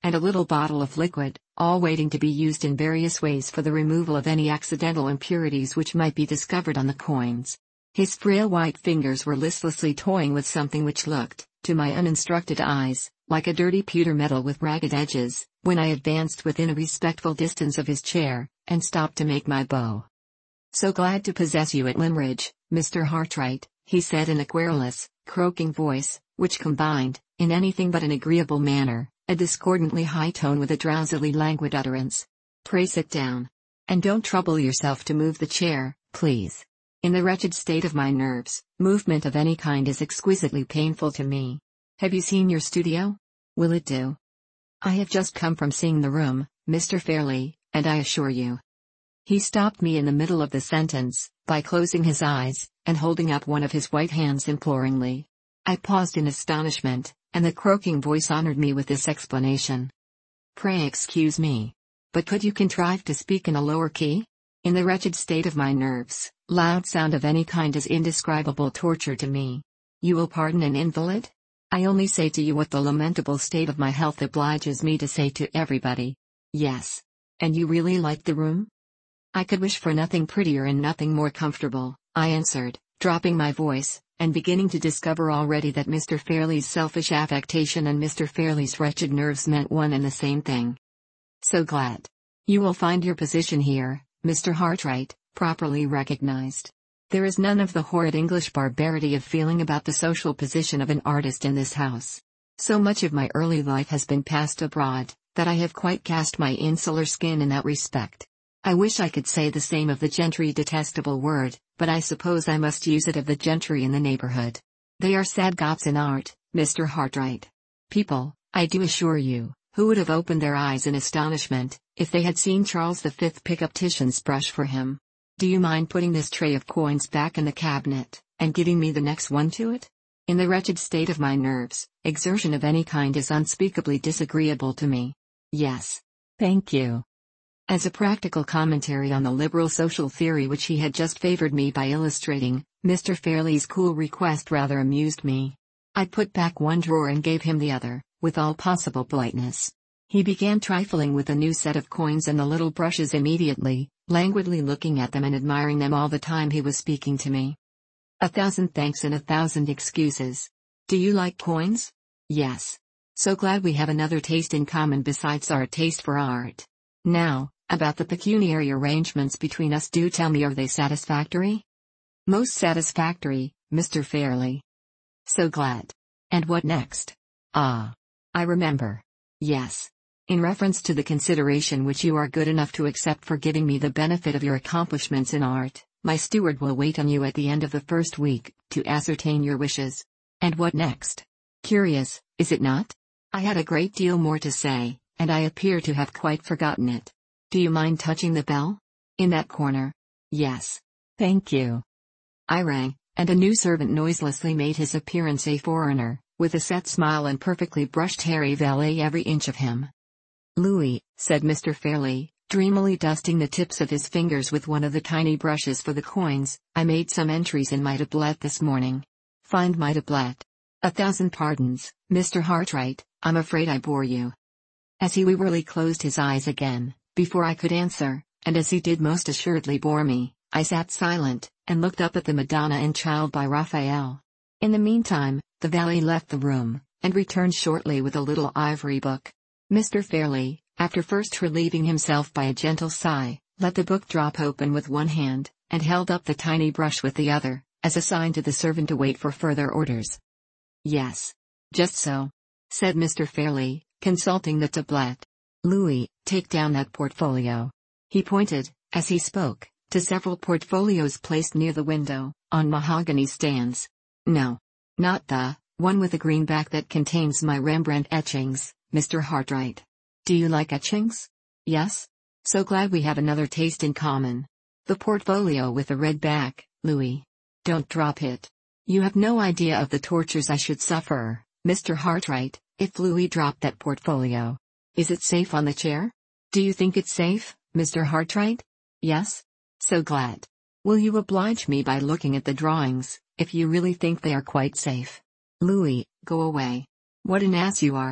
and a little bottle of liquid, all waiting to be used in various ways for the removal of any accidental impurities which might be discovered on the coins. His frail white fingers were listlessly toying with something which looked, to my uninstructed eyes, like a dirty pewter medal with ragged edges, when I advanced within a respectful distance of his chair, and stopped to make my bow. "So glad to possess you at Limridge, Mister Hartright," he said in a querulous, croaking voice, which combined, in anything but an agreeable manner, a discordantly high tone with a drowsily languid utterance. "Pray sit down. And don't trouble yourself to move the chair, please. In the wretched state of my nerves, movement of any kind is exquisitely painful to me. Have you seen your studio? Will it do? I have just come from seeing the room, Mister Fairley, and I assure you..." He stopped me in the middle of the sentence, by closing his eyes, and holding up one of his white hands imploringly. I paused in astonishment, and the croaking voice honored me with this explanation. "Pray excuse me. But could you contrive to speak in a lower key? In the wretched state of my nerves, loud sound of any kind is indescribable torture to me. You will pardon an invalid? I only say to you what the lamentable state of my health obliges me to say to everybody. Yes. And you really like the room?" "I could wish for nothing prettier and nothing more comfortable," I answered, dropping my voice, and beginning to discover already that Mister Fairley's selfish affectation and Mister Fairley's wretched nerves meant one and the same thing. "So glad. You will find your position here, Mister Hartright, properly recognized. There is none of the horrid English barbarity of feeling about the social position of an artist in this house. So much of my early life has been passed abroad, that I have quite cast my insular skin in that respect. I wish I could say the same of the gentry, detestable word, but I suppose I must use it of the gentry in the neighborhood. They are sad gods in art, Mister Hartright. People, I do assure you, who would have opened their eyes in astonishment, if they had seen Charles the Fifth pick up Titian's brush for him. Do you mind putting this tray of coins back in the cabinet, and giving me the next one to it? In the wretched state of my nerves, exertion of any kind is unspeakably disagreeable to me. Yes. Thank you." As a practical commentary on the liberal social theory which he had just favored me by illustrating, Mister Fairley's cool request rather amused me. I put back one drawer and gave him the other, with all possible politeness. He began trifling with a new set of coins and the little brushes immediately, languidly looking at them and admiring them all the time he was speaking to me. "A thousand thanks and a thousand excuses. Do you like coins?" "Yes. So glad we have another taste in common besides our taste for art. Now, about the pecuniary arrangements between us, do tell me, are they satisfactory?" "Most satisfactory, Mister Fairley." "So glad. And what next?" "Ah. I remember. Yes. In reference to the consideration which you are good enough to accept for giving me the benefit of your accomplishments in art, my steward will wait on you at the end of the first week, to ascertain your wishes." "And what next? Curious, is it not? I had a great deal more to say, and I appear to have quite forgotten it. Do you mind touching the bell? In that corner? Yes. Thank you." I rang, and a new servant noiselessly made his appearance, a foreigner, with a set smile and perfectly brushed hairy valet every inch of him. "Louis," said Mister Fairley, dreamily dusting the tips of his fingers with one of the tiny brushes for the coins, "I made some entries in my tablet this morning." "Find my tablet. A thousand pardons, Mister Hartright, I'm afraid I bore you." As he wearily closed his eyes again, before I could answer, and as he did most assuredly bore me, I sat silent, and looked up at the Madonna and Child by Raphael. In the meantime, the valet left the room, and returned shortly with a little ivory book. Mister Fairley, after first relieving himself by a gentle sigh, let the book drop open with one hand, and held up the tiny brush with the other, as a sign to the servant to wait for further orders. "Yes. Just so," said Mister Fairley, consulting the tablet. "Louis, take down that portfolio." He pointed, as he spoke, to several portfolios placed near the window, on mahogany stands. "No. Not the one with a green back that contains my Rembrandt etchings, Mister Hartright. Do you like etchings? Yes? So glad we have another taste in common. The portfolio with the red back, Louis. Don't drop it. You have no idea of the tortures I should suffer, Mister Hartright, if Louis dropped that portfolio. Is it safe on the chair? Do you think it's safe, Mister Hartright? Yes? So glad. Will you oblige me by looking at the drawings, if you really think they are quite safe? Louis, go away. What an ass you are.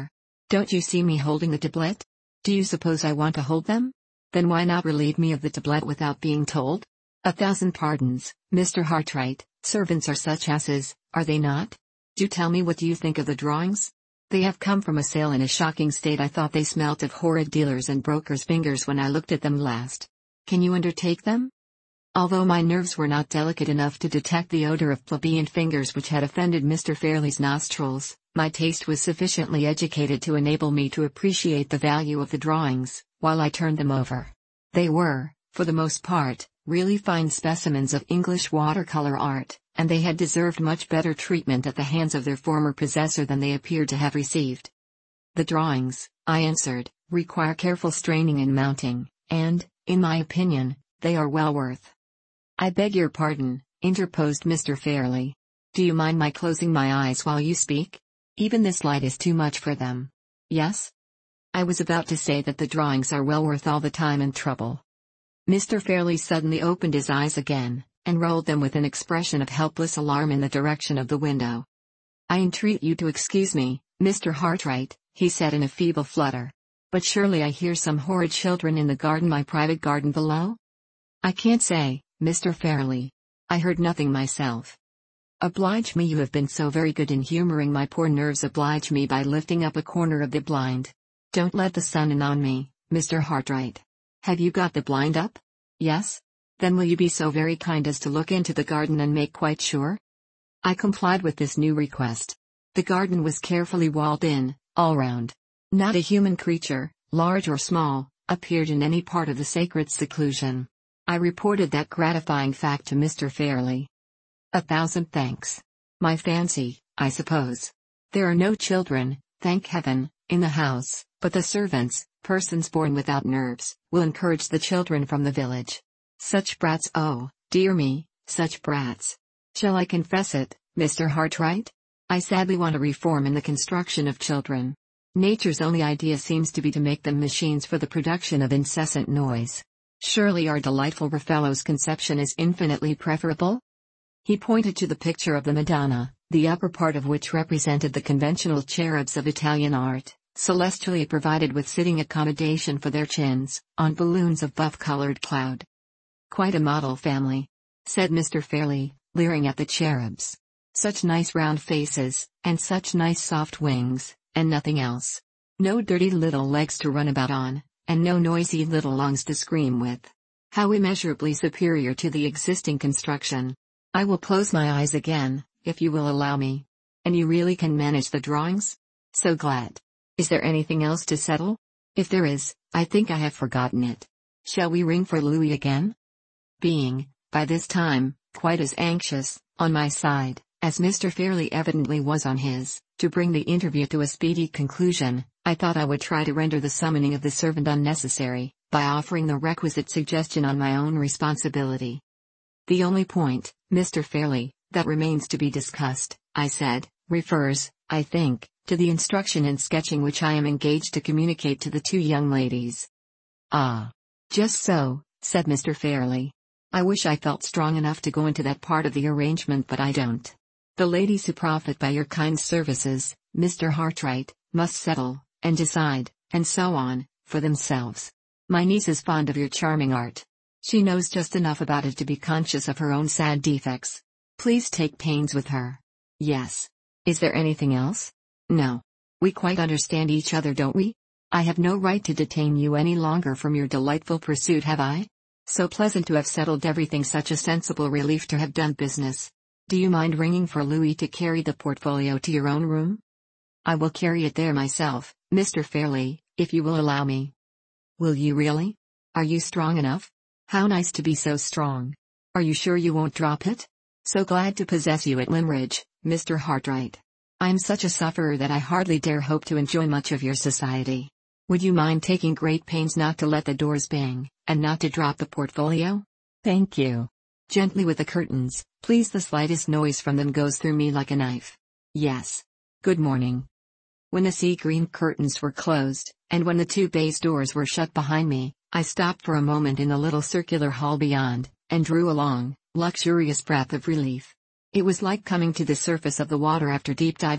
Don't you see me holding the tablet? Do you suppose I want to hold them? Then why not relieve me of the tablet without being told? A thousand pardons, Mister Hartright, servants are such asses, are they not? Do tell me what you think of the drawings? They have come from a sale in a shocking state. I thought they smelt of horrid dealers' and brokers' fingers when I looked at them last. Can you undertake them? Although my nerves were not delicate enough to detect the odor of plebeian fingers which had offended Mister Fairley's nostrils, my taste was sufficiently educated to enable me to appreciate the value of the drawings, while I turned them over. They were, for the most part, really fine specimens of English watercolor art, and they had deserved much better treatment at the hands of their former possessor than they appeared to have received. The drawings, I answered, require careful straining and mounting, and, in my opinion, they are well worth. I beg your pardon, interposed Mister Fairley. Do you mind my closing my eyes while you speak? Even this light is too much for them. Yes? I was about to say that the drawings are well worth all the time and trouble. Mister Fairley suddenly opened his eyes again, and rolled them with an expression of helpless alarm in the direction of the window. I entreat you to excuse me, Mister Hartright, he said in a feeble flutter. But surely I hear some horrid children in the garden, my private garden below? I can't say, Mister Fairley. I heard nothing myself. Oblige me, you have been so very good in humoring my poor nerves. Oblige me by lifting up a corner of the blind. Don't let the sun in on me, Mister Hartright. Have you got the blind up? Yes? Then will you be so very kind as to look into the garden and make quite sure? I complied with this new request. The garden was carefully walled in, all round. Not a human creature, large or small, appeared in any part of the sacred seclusion. I reported that gratifying fact to Mister Fairley. A thousand thanks. My fancy, I suppose. There are no children, thank heaven, in the house, but the servants, persons born without nerves, will encourage the children from the village. Such brats, oh, dear me, such brats. Shall I confess it, Mister Hartright? I sadly want a reform in the construction of children. Nature's only idea seems to be to make them machines for the production of incessant noise. Surely our delightful Raffaello's conception is infinitely preferable? He pointed to the picture of the Madonna, the upper part of which represented the conventional cherubs of Italian art, celestially provided with sitting accommodation for their chins, on balloons of buff-colored cloud. Quite a model family, said Mister Fairley, leering at the cherubs. Such nice round faces, and such nice soft wings, and nothing else. No dirty little legs to run about on, and no noisy little lungs to scream with. How immeasurably superior to the existing construction. I will close my eyes again, if you will allow me. And you really can manage the drawings? So glad. Is there anything else to settle? If there is, I think I have forgotten it. Shall we ring for Louis again? Being, by this time, quite as anxious, on my side, as Mister Fairley evidently was on his, to bring the interview to a speedy conclusion, I thought I would try to render the summoning of the servant unnecessary, by offering the requisite suggestion on my own responsibility. The only point, Mister Fairley, that remains to be discussed, I said, refers, I think, to the instruction in sketching which I am engaged to communicate to the two young ladies. Ah. Just so, said Mister Fairley. I wish I felt strong enough to go into that part of the arrangement, but I don't. The ladies who profit by your kind services, Mister Hartright, must settle, and decide, and so on, for themselves. My niece is fond of your charming art. She knows just enough about it to be conscious of her own sad defects. Please take pains with her. Yes. Is there anything else? No. We quite understand each other, don't we? I have no right to detain you any longer from your delightful pursuit, have I? So pleasant to have settled everything, such a sensible relief to have done business. Do you mind ringing for Louis to carry the portfolio to your own room? I will carry it there myself, Mister Fairley, if you will allow me. Will you really? Are you strong enough? How nice to be so strong. Are you sure you won't drop it? So glad to possess you at Limridge, Mister Hartright. I'm such a sufferer that I hardly dare hope to enjoy much of your society. Would you mind taking great pains not to let the doors bang, and not to drop the portfolio? Thank you. Gently with the curtains, please. The slightest noise from them goes through me like a knife. Yes. Good morning. When the sea green curtains were closed, and when the two baize doors were shut behind me, I stopped for a moment in the little circular hall beyond, and drew a long, luxurious breath of relief. It was like coming to the surface of the water after deep diving,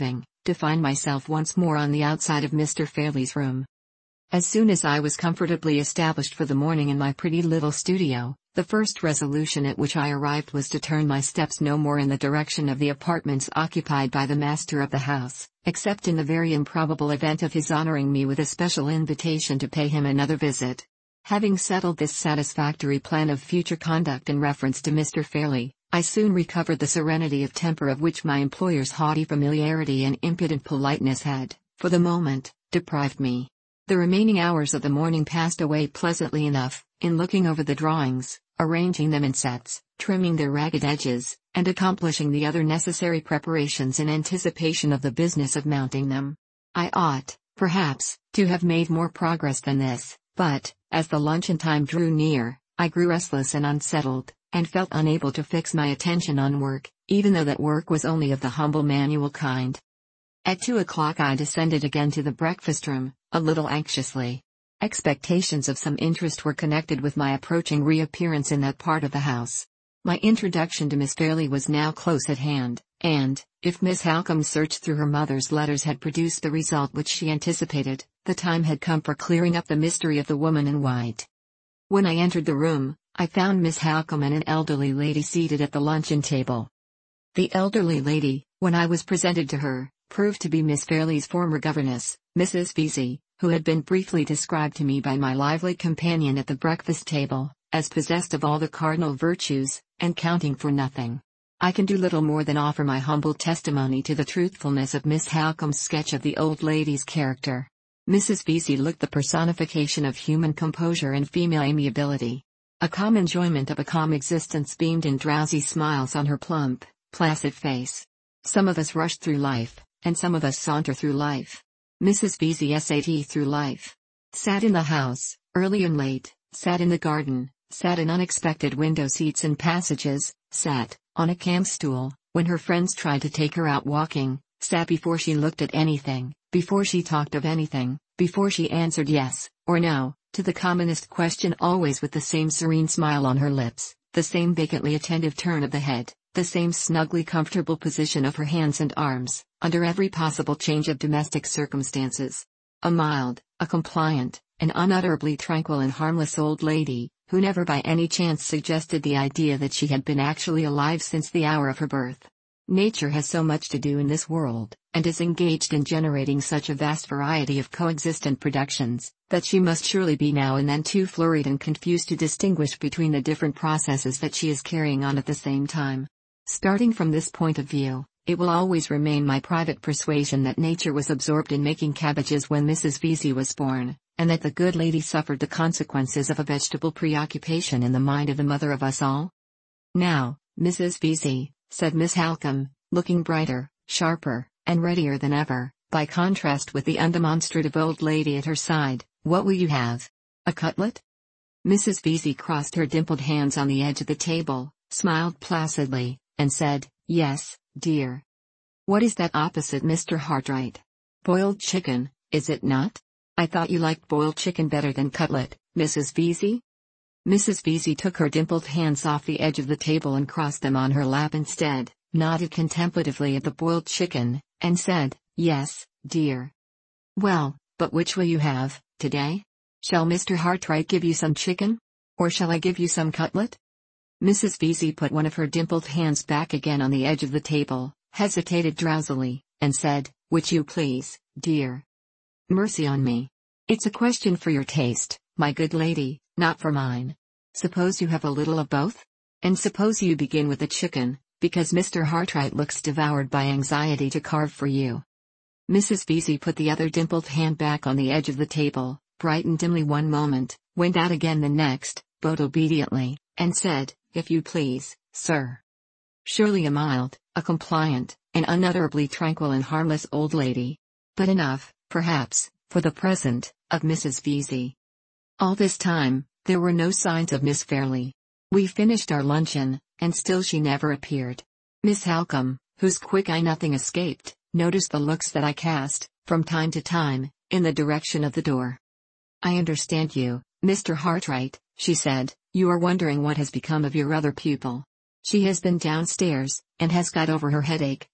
to find myself once more on the outside of Mister Fairley's room. As soon as I was comfortably established for the morning in my pretty little studio, the first resolution at which I arrived was to turn my steps no more in the direction of the apartments occupied by the master of the house, except in the very improbable event of his honoring me with a special invitation to pay him another visit. Having settled this satisfactory plan of future conduct in reference to Mister Fairley, I soon recovered the serenity of temper of which my employer's haughty familiarity and impudent politeness had, for the moment, deprived me. The remaining hours of the morning passed away pleasantly enough, in looking over the drawings, arranging them in sets, trimming their ragged edges, and accomplishing the other necessary preparations in anticipation of the business of mounting them. I ought, perhaps, to have made more progress than this, but, as the luncheon time drew near, I grew restless and unsettled, and felt unable to fix my attention on work, even though that work was only of the humble manual kind. At two o'clock I descended again to the breakfast room, a little anxiously. Expectations of some interest were connected with my approaching reappearance in that part of the house. My introduction to Miss Fairley was now close at hand, and, if Miss Halcombe's search through her mother's letters had produced the result which she anticipated, the time had come for clearing up the mystery of the woman in white. When I entered the room, I found Miss Halcombe and an elderly lady seated at the luncheon table. The elderly lady, when I was presented to her, proved to be Miss Fairley's former governess, Missus Vesey, who had been briefly described to me by my lively companion at the breakfast table, as possessed of all the cardinal virtues, and counting for nothing. I can do little more than offer my humble testimony to the truthfulness of Miss Halcombe's sketch of the old lady's character. Missus Vesey looked the personification of human composure and female amiability. A calm enjoyment of a calm existence beamed in drowsy smiles on her plump, placid face. Some of us rush through life, and some of us saunter through life. Missus Vesey sat through life. Sat in the house, early and late, sat in the garden, sat in unexpected window seats and passages, sat, on a camp stool, when her friends tried to take her out walking, sat before she looked at anything, before she talked of anything, before she answered yes, or no, to the commonest question, always with the same serene smile on her lips, the same vacantly attentive turn of the head, the same snugly comfortable position of her hands and arms, under every possible change of domestic circumstances. A mild, a compliant, an unutterably tranquil and harmless old lady, who never by any chance suggested the idea that she had been actually alive since the hour of her birth. Nature has so much to do in this world, and is engaged in generating such a vast variety of coexistent productions, that she must surely be now and then too flurried and confused to distinguish between the different processes that she is carrying on at the same time. Starting from this point of view, it will always remain my private persuasion that nature was absorbed in making cabbages when Missus Vesey was born, and that the good lady suffered the consequences of a vegetable preoccupation in the mind of the mother of us all. "Now, Missus Vesey," said Miss Halcombe, looking brighter, sharper, and readier than ever, by contrast with the undemonstrative old lady at her side, "what will you have? A cutlet?" Missus Vesey crossed her dimpled hands on the edge of the table, smiled placidly, and said, "Yes, dear." "What is that opposite Mister Hartright? Boiled chicken, is it not? I thought you liked boiled chicken better than cutlet, Missus Vesey?" Missus Vesey took her dimpled hands off the edge of the table and crossed them on her lap instead, nodded contemplatively at the boiled chicken, and said, "Yes, dear." "Well, but which will you have, today? Shall Mister Hartright give you some chicken? Or shall I give you some cutlet?" Missus Vesey put one of her dimpled hands back again on the edge of the table, hesitated drowsily, and said, "Which you please, dear." "Mercy on me. It's a question for your taste, my good lady, not for mine. Suppose you have a little of both? And suppose you begin with the chicken, because Mister Hartright looks devoured by anxiety to carve for you." Missus Vesey put the other dimpled hand back on the edge of the table, brightened dimly one moment, went out again the next, bowed obediently, and said, "If you please, sir." Surely a mild, a compliant, an unutterably tranquil and harmless old lady. But enough, perhaps, for the present, of Missus Vesey. All this time, there were no signs of Miss Fairley. We finished our luncheon, and still she never appeared. Miss Halcombe, whose quick eye nothing escaped, noticed the looks that I cast, from time to time, in the direction of the door. "I understand you, Mister Hartright," she said. "You are wondering what has become of your other pupil. She has been downstairs, and has got over her headache,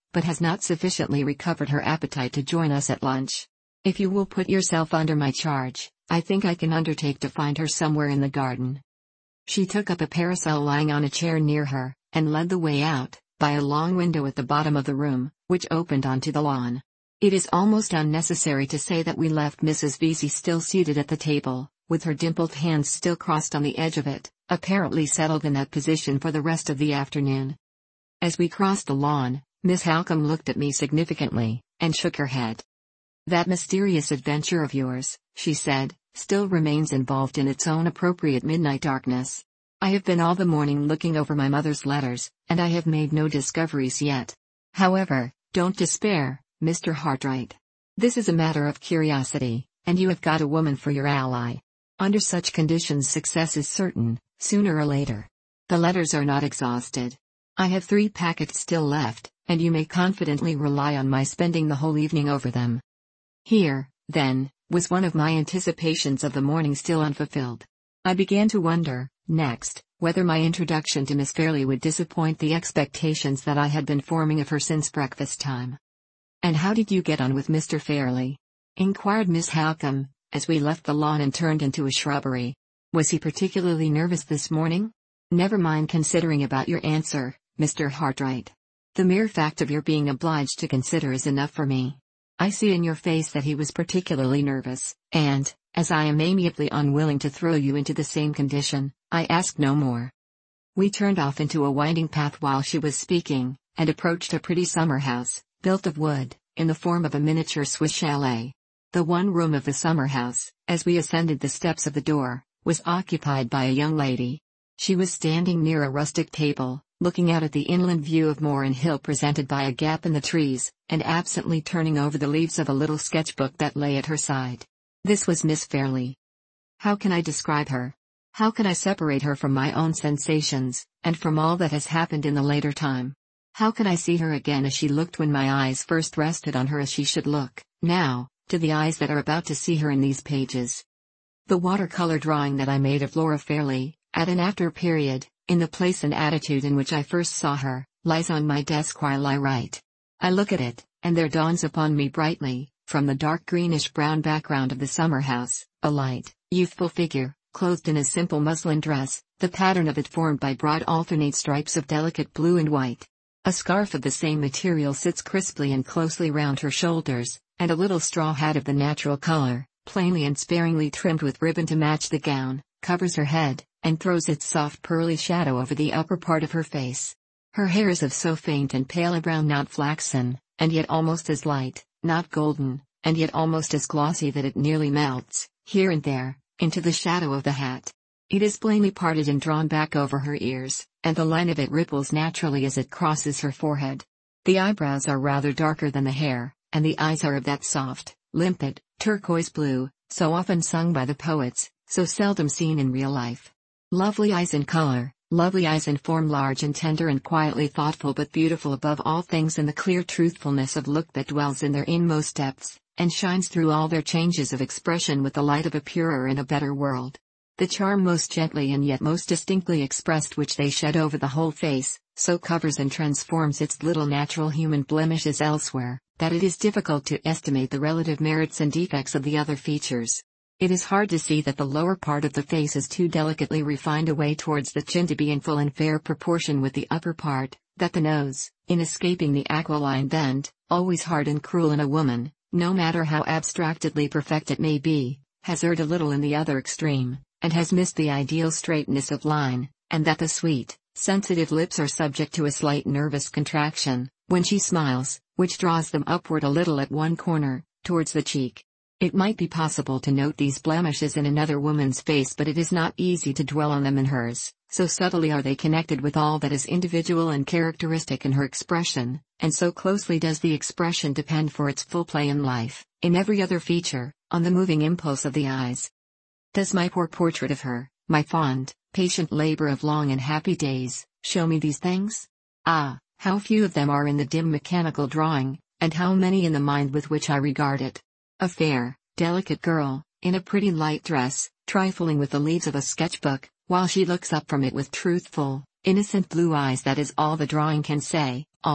but has not sufficiently recovered her appetite to join us at lunch. If you will put yourself under my charge, I think I can undertake to find her somewhere in the garden." She took up a parasol lying on a chair near her, and led the way out, by a long window at the bottom of the room, which opened onto the lawn. It is almost unnecessary to say that we left Missus Vesey still seated at the table, with her dimpled hands still crossed on the edge of it, apparently settled in that position for the rest of the afternoon. As we crossed the lawn, Miss Halcombe looked at me significantly, and shook her head. "That mysterious adventure of yours," she said, "still remains involved in its own appropriate midnight darkness. I have been all the morning looking over my mother's letters, and I have made no discoveries yet. However, don't despair, Mister Hartright. This is a matter of curiosity, and you have got a woman for your ally. Under such conditions success is certain, sooner or later. The letters are not exhausted. I have three packets still left, and you may confidently rely on my spending the whole evening over them." Here, then, was one of my anticipations of the morning still unfulfilled. I began to wonder, next, whether my introduction to Miss Fairley would disappoint the expectations that I had been forming of her since breakfast time. "And how did you get on with Mister Fairley?" inquired Miss Halcombe, as we left the lawn and turned into a shrubbery. "Was he particularly nervous this morning?" "Never mind considering about your answer, Mister Hartright. The mere fact of your being obliged to consider is enough for me. I see in your face that he was particularly nervous, and, as I am amiably unwilling to throw you into the same condition, I ask no more." We turned off into a winding path while she was speaking, and approached a pretty summer house, built of wood, in the form of a miniature Swiss chalet. The one room of the summer house, as we ascended the steps of the door, was occupied by a young lady. She was standing near a rustic table, looking out at the inland view of moor and hill presented by a gap in the trees, and absently turning over the leaves of a little sketchbook that lay at her side. This was Miss Fairley. How can I describe her? How can I separate her from my own sensations, and from all that has happened in the later time? How can I see her again as she looked when my eyes first rested on her, as she should look, now, to the eyes that are about to see her in these pages? The watercolor drawing that I made of Laura Fairley, at an after period, in the place and attitude in which I first saw her, lies on my desk while I write. I look at it, and there dawns upon me brightly, from the dark greenish-brown background of the summer house, a light, youthful figure, clothed in a simple muslin dress, the pattern of it formed by broad alternate stripes of delicate blue and white. A scarf of the same material sits crisply and closely round her shoulders, and a little straw hat of the natural color, plainly and sparingly trimmed with ribbon to match the gown, covers her head, and throws its soft pearly shadow over the upper part of her face. Her hair is of so faint and pale a brown, not flaxen, and yet almost as light, not golden, and yet almost as glossy that it nearly melts, here and there, into the shadow of the hat. It is plainly parted and drawn back over her ears, and the line of it ripples naturally as it crosses her forehead. The eyebrows are rather darker than the hair, and the eyes are of that soft, limpid, turquoise blue, so often sung by the poets, so seldom seen in real life. Lovely eyes in color, lovely eyes in form, large and tender and quietly thoughtful, but beautiful above all things in the clear truthfulness of look that dwells in their inmost depths, and shines through all their changes of expression with the light of a purer and a better world. The charm most gently and yet most distinctly expressed which they shed over the whole face, so covers and transforms its little natural human blemishes elsewhere, that it is difficult to estimate the relative merits and defects of the other features. It is hard to see that the lower part of the face is too delicately refined away towards the chin to be in full and fair proportion with the upper part, that the nose, in escaping the aquiline bend, always hard and cruel in a woman, no matter how abstractedly perfect it may be, has erred a little in the other extreme, and has missed the ideal straightness of line, and that the sweet, sensitive lips are subject to a slight nervous contraction, when she smiles, which draws them upward a little at one corner, towards the cheek. It might be possible to note these blemishes in another woman's face, but it is not easy to dwell on them in hers, so subtly are they connected with all that is individual and characteristic in her expression, and so closely does the expression depend for its full play in life, in every other feature, on the moving impulse of the eyes. Does my poor portrait of her, my fond, patient labor of long and happy days, show me these things? Ah, how few of them are in the dim mechanical drawing, and how many in the mind with which I regard it. A fair, delicate girl, in a pretty light dress, trifling with the leaves of a sketchbook, while she looks up from it with truthful, innocent blue eyes. That is all the drawing can say, all,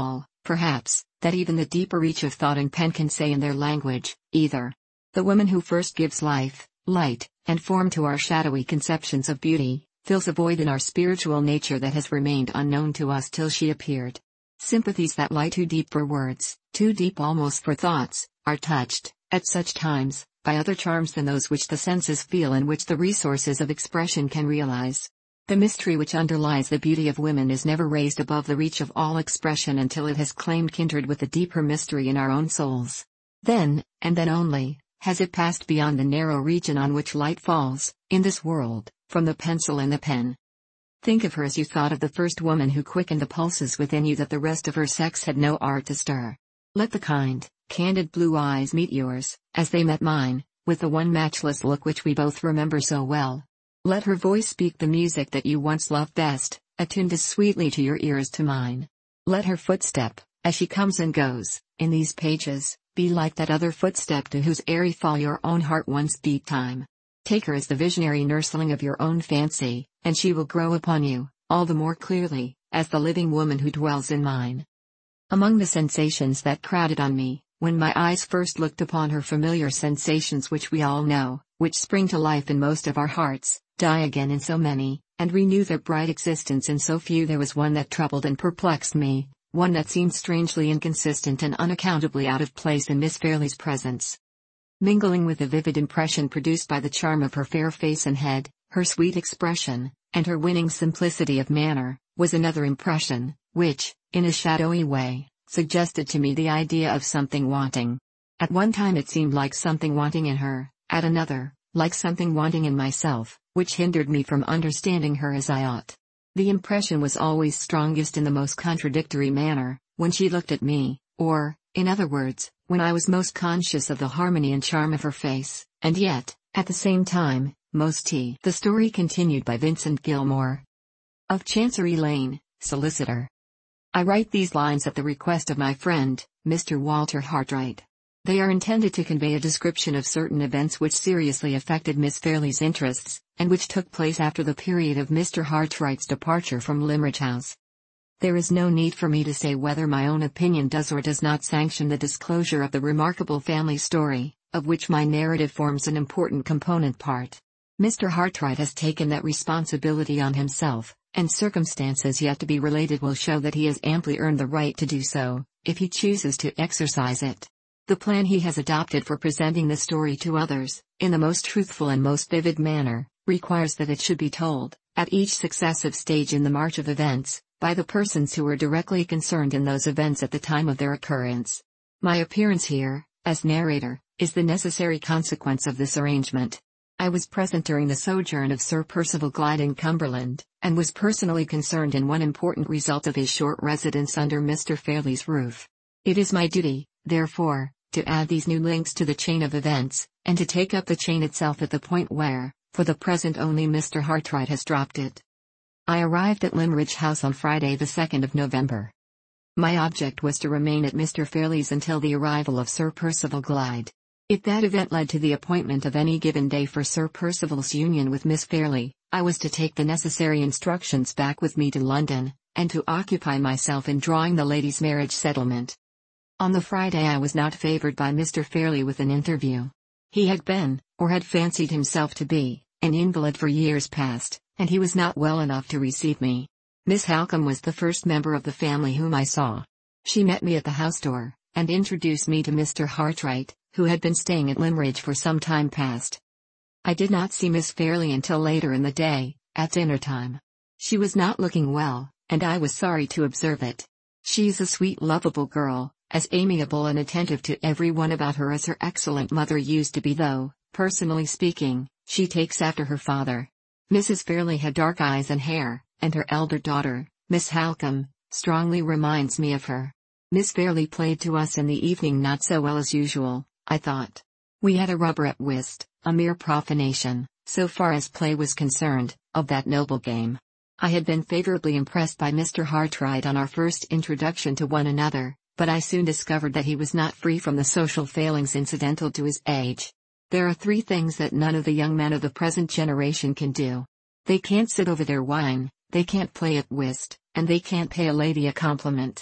perhaps, that even the deeper reach of thought and pen can say in their language, either. The woman who first gives life, light, and form to our shadowy conceptions of beauty, fills a void in our spiritual nature that has remained unknown to us till she appeared. Sympathies that lie too deep for words, too deep almost for thoughts, are touched, at such times, by other charms than those which the senses feel and which the resources of expression can realize. The mystery which underlies the beauty of women is never raised above the reach of all expression until it has claimed kindred with the deeper mystery in our own souls. Then, and then only, has it passed beyond the narrow region on which light falls, in this world, from the pencil and the pen. Think of her as you thought of the first woman who quickened the pulses within you that the rest of her sex had no art to stir. Let the kind, candid blue eyes meet yours, as they met mine, with the one matchless look which we both remember so well. Let her voice speak the music that you once loved best, attuned as sweetly to your ear as to mine. Let her footstep, as she comes and goes, in these pages, be like that other footstep to whose airy fall your own heart once beat time. Take her as the visionary nursling of your own fancy, and she will grow upon you, all the more clearly, as the living woman who dwells in mine. Among the sensations that crowded on me, when my eyes first looked upon her, familiar sensations which we all know, which spring to life in most of our hearts, die again in so many, and renew their bright existence in so few, there was one that troubled and perplexed me, one that seemed strangely inconsistent and unaccountably out of place in Miss Fairley's presence. Mingling with the vivid impression produced by the charm of her fair face and head, her sweet expression, and her winning simplicity of manner, was another impression, which, in a shadowy way, suggested to me the idea of something wanting. At one time it seemed like something wanting in her, at another, like something wanting in myself, which hindered me from understanding her as I ought. The impression was always strongest in the most contradictory manner, when she looked at me, or, in other words, when I was most conscious of the harmony and charm of her face, and yet, at the same time, most tea. The story continued by Vincent Gilmore. Of Chancery Lane, solicitor. I write these lines at the request of my friend, Mister Walter Hartright. They are intended to convey a description of certain events which seriously affected Miss Fairley's interests, and which took place after the period of Mister Hartright's departure from Limmeridge House. There is no need for me to say whether my own opinion does or does not sanction the disclosure of the remarkable family story, of which my narrative forms an important component part. Mister Hartright has taken that responsibility on himself, and circumstances yet to be related will show that he has amply earned the right to do so, if he chooses to exercise it. The plan he has adopted for presenting the story to others, in the most truthful and most vivid manner, requires that it should be told, at each successive stage in the march of events, by the persons who were directly concerned in those events at the time of their occurrence. My appearance here, as narrator, is the necessary consequence of this arrangement. I was present during the sojourn of Sir Percival Glyde in Cumberland, and was personally concerned in one important result of his short residence under Mister Fairley's roof. It is my duty, therefore, to add these new links to the chain of events, and to take up the chain itself at the point where, for the present only Mister Hartright has dropped it. I arrived at Limmeridge House on Friday the second of November. My object was to remain at Mister Fairley's until the arrival of Sir Percival Glyde. If that event led to the appointment of any given day for Sir Percival's union with Miss Fairley, I was to take the necessary instructions back with me to London, and to occupy myself in drawing the lady's marriage settlement. On the Friday I was not favoured by Mister Fairley with an interview. He had been, or had fancied himself to be, an invalid for years past, and he was not well enough to receive me. Miss Halcombe was the first member of the family whom I saw. She met me at the house door, and introduced me to Mister Hartright, who had been staying at Limmeridge for some time past. I did not see Miss Fairley until later in the day, at dinner time. She was not looking well, and I was sorry to observe it. She's a sweet, lovable girl, as amiable and attentive to everyone about her as her excellent mother used to be, though, personally speaking, she takes after her father. Missus Fairley had dark eyes and hair, and her elder daughter, Miss Halcombe, strongly reminds me of her. Miss Fairley played to us in the evening not so well as usual, I thought. We had a rubber at whist, a mere profanation, so far as play was concerned, of that noble game. I had been favourably impressed by Mister Hartright on our first introduction to one another, but I soon discovered that he was not free from the social failings incidental to his age. There are three things that none of the young men of the present generation can do. They can't sit over their wine, they can't play at whist, and they can't pay a lady a compliment.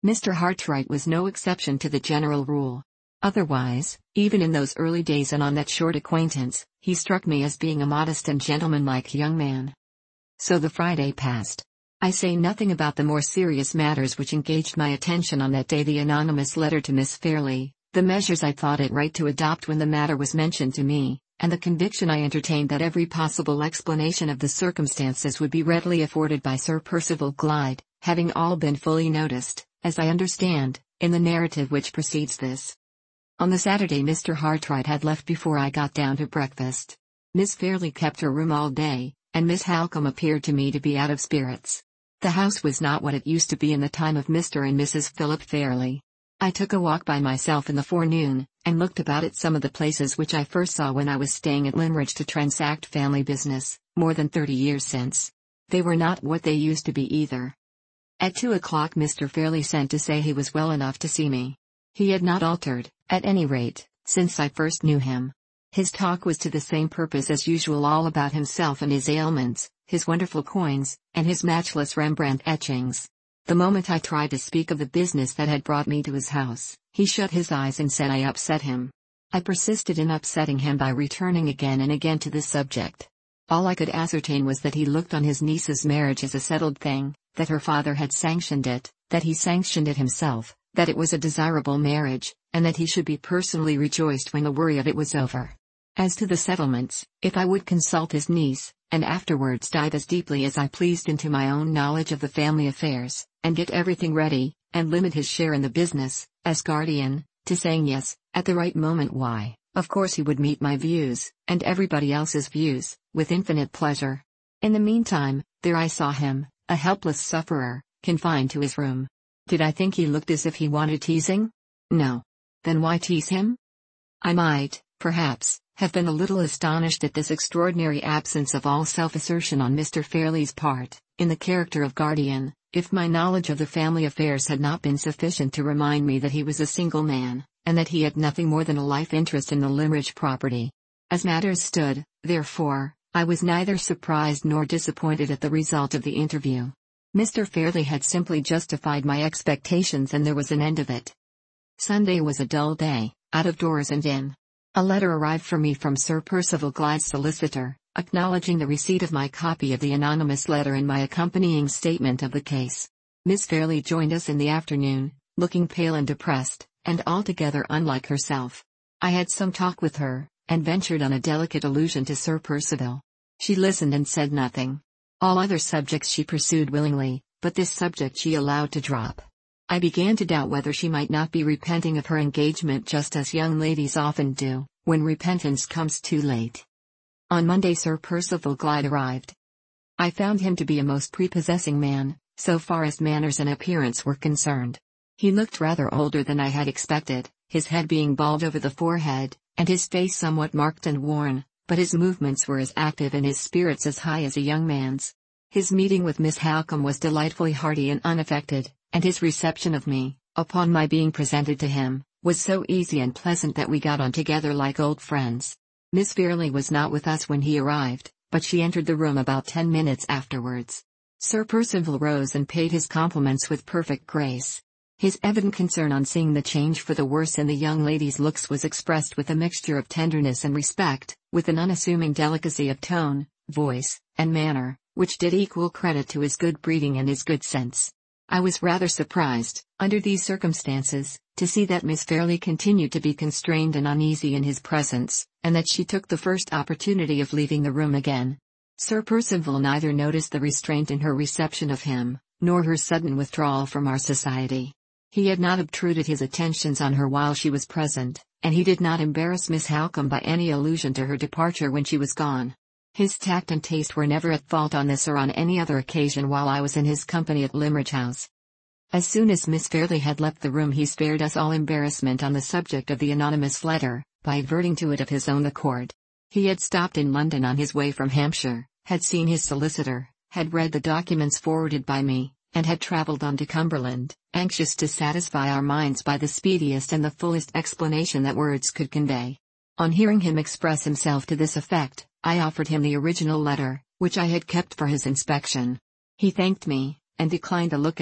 Mister Hartright was no exception to the general rule. Otherwise, even in those early days and on that short acquaintance, he struck me as being a modest and gentlemanlike young man. So the Friday passed. I say nothing about the more serious matters which engaged my attention on that day: the anonymous letter to Miss Fairley, the measures I thought it right to adopt when the matter was mentioned to me, and the conviction I entertained that every possible explanation of the circumstances would be readily afforded by Sir Percival Glyde, having all been fully noticed, as I understand, in the narrative which precedes this. On the Saturday Mister Hartright had left before I got down to breakfast. Miss Fairley kept her room all day, and Miss Halcombe appeared to me to be out of spirits. The house was not what it used to be in the time of Mister and Missus Philip Fairley. I took a walk by myself in the forenoon, and looked about at some of the places which I first saw when I was staying at Limmeridge to transact family business, more than thirty years since. They were not what they used to be either. At two o'clock Mister Fairley sent to say he was well enough to see me. He had not altered, at any rate, since I first knew him. His talk was to the same purpose as usual, all about himself and his ailments, his wonderful coins, and his matchless Rembrandt etchings. The moment I tried to speak of the business that had brought me to his house, he shut his eyes and said I upset him. I persisted in upsetting him by returning again and again to this subject. All I could ascertain was that he looked on his niece's marriage as a settled thing, that her father had sanctioned it, that he sanctioned it himself, that it was a desirable marriage, and that he should be personally rejoiced when the worry of it was over. As to the settlements, if I would consult his niece, and afterwards dive as deeply as I pleased into my own knowledge of the family affairs, and get everything ready, and limit his share in the business, as guardian, to saying yes, at the right moment, why, of course he would meet my views, and everybody else's views, with infinite pleasure. In the meantime, there I saw him, a helpless sufferer, confined to his room. Did I think he looked as if he wanted teasing? No. Then why tease him? I might, perhaps, have been a little astonished at this extraordinary absence of all self-assertion on Mister Fairley's part, in the character of guardian, if my knowledge of the family affairs had not been sufficient to remind me that he was a single man, and that he had nothing more than a life interest in the Limmeridge property. As matters stood, therefore, I was neither surprised nor disappointed at the result of the interview. Mister Fairley had simply justified my expectations, and there was an end of it. Sunday was a dull day, out of doors and in. A letter arrived for me from Sir Percival Glyde's solicitor, acknowledging the receipt of my copy of the anonymous letter and my accompanying statement of the case. Miss Fairley joined us in the afternoon, looking pale and depressed, and altogether unlike herself. I had some talk with her, and ventured on a delicate allusion to Sir Percival. She listened and said nothing. All other subjects she pursued willingly, but this subject she allowed to drop. I began to doubt whether she might not be repenting of her engagement, just as young ladies often do, when repentance comes too late. On Monday Sir Percival Glyde arrived. I found him to be a most prepossessing man, so far as manners and appearance were concerned. He looked rather older than I had expected, his head being bald over the forehead, and his face somewhat marked and worn, but his movements were as active and his spirits as high as a young man's. His meeting with Miss Halcombe was delightfully hearty and unaffected, and his reception of me, upon my being presented to him, was so easy and pleasant that we got on together like old friends. Miss Fairley was not with us when he arrived, but she entered the room about ten minutes afterwards. Sir Percival rose and paid his compliments with perfect grace. His evident concern on seeing the change for the worse in the young lady's looks was expressed with a mixture of tenderness and respect, with an unassuming delicacy of tone, voice, and manner, which did equal credit to his good breeding and his good sense. I was rather surprised, under these circumstances, to see that Miss Fairley continued to be constrained and uneasy in his presence, and that she took the first opportunity of leaving the room again. Sir Percival neither noticed the restraint in her reception of him, nor her sudden withdrawal from our society. He had not obtruded his attentions on her while she was present, and he did not embarrass Miss Halcombe by any allusion to her departure when she was gone. His tact and taste were never at fault on this or on any other occasion while I was in his company at Limmeridge House. As soon as Miss Fairley had left the room he spared us all embarrassment on the subject of the anonymous letter, by adverting to it of his own accord. He had stopped in London on his way from Hampshire, had seen his solicitor, had read the documents forwarded by me, and had travelled on to Cumberland, anxious to satisfy our minds by the speediest and the fullest explanation that words could convey. On hearing him express himself to this effect, I offered him the original letter, which I had kept for his inspection. He thanked me, and declined a look at it,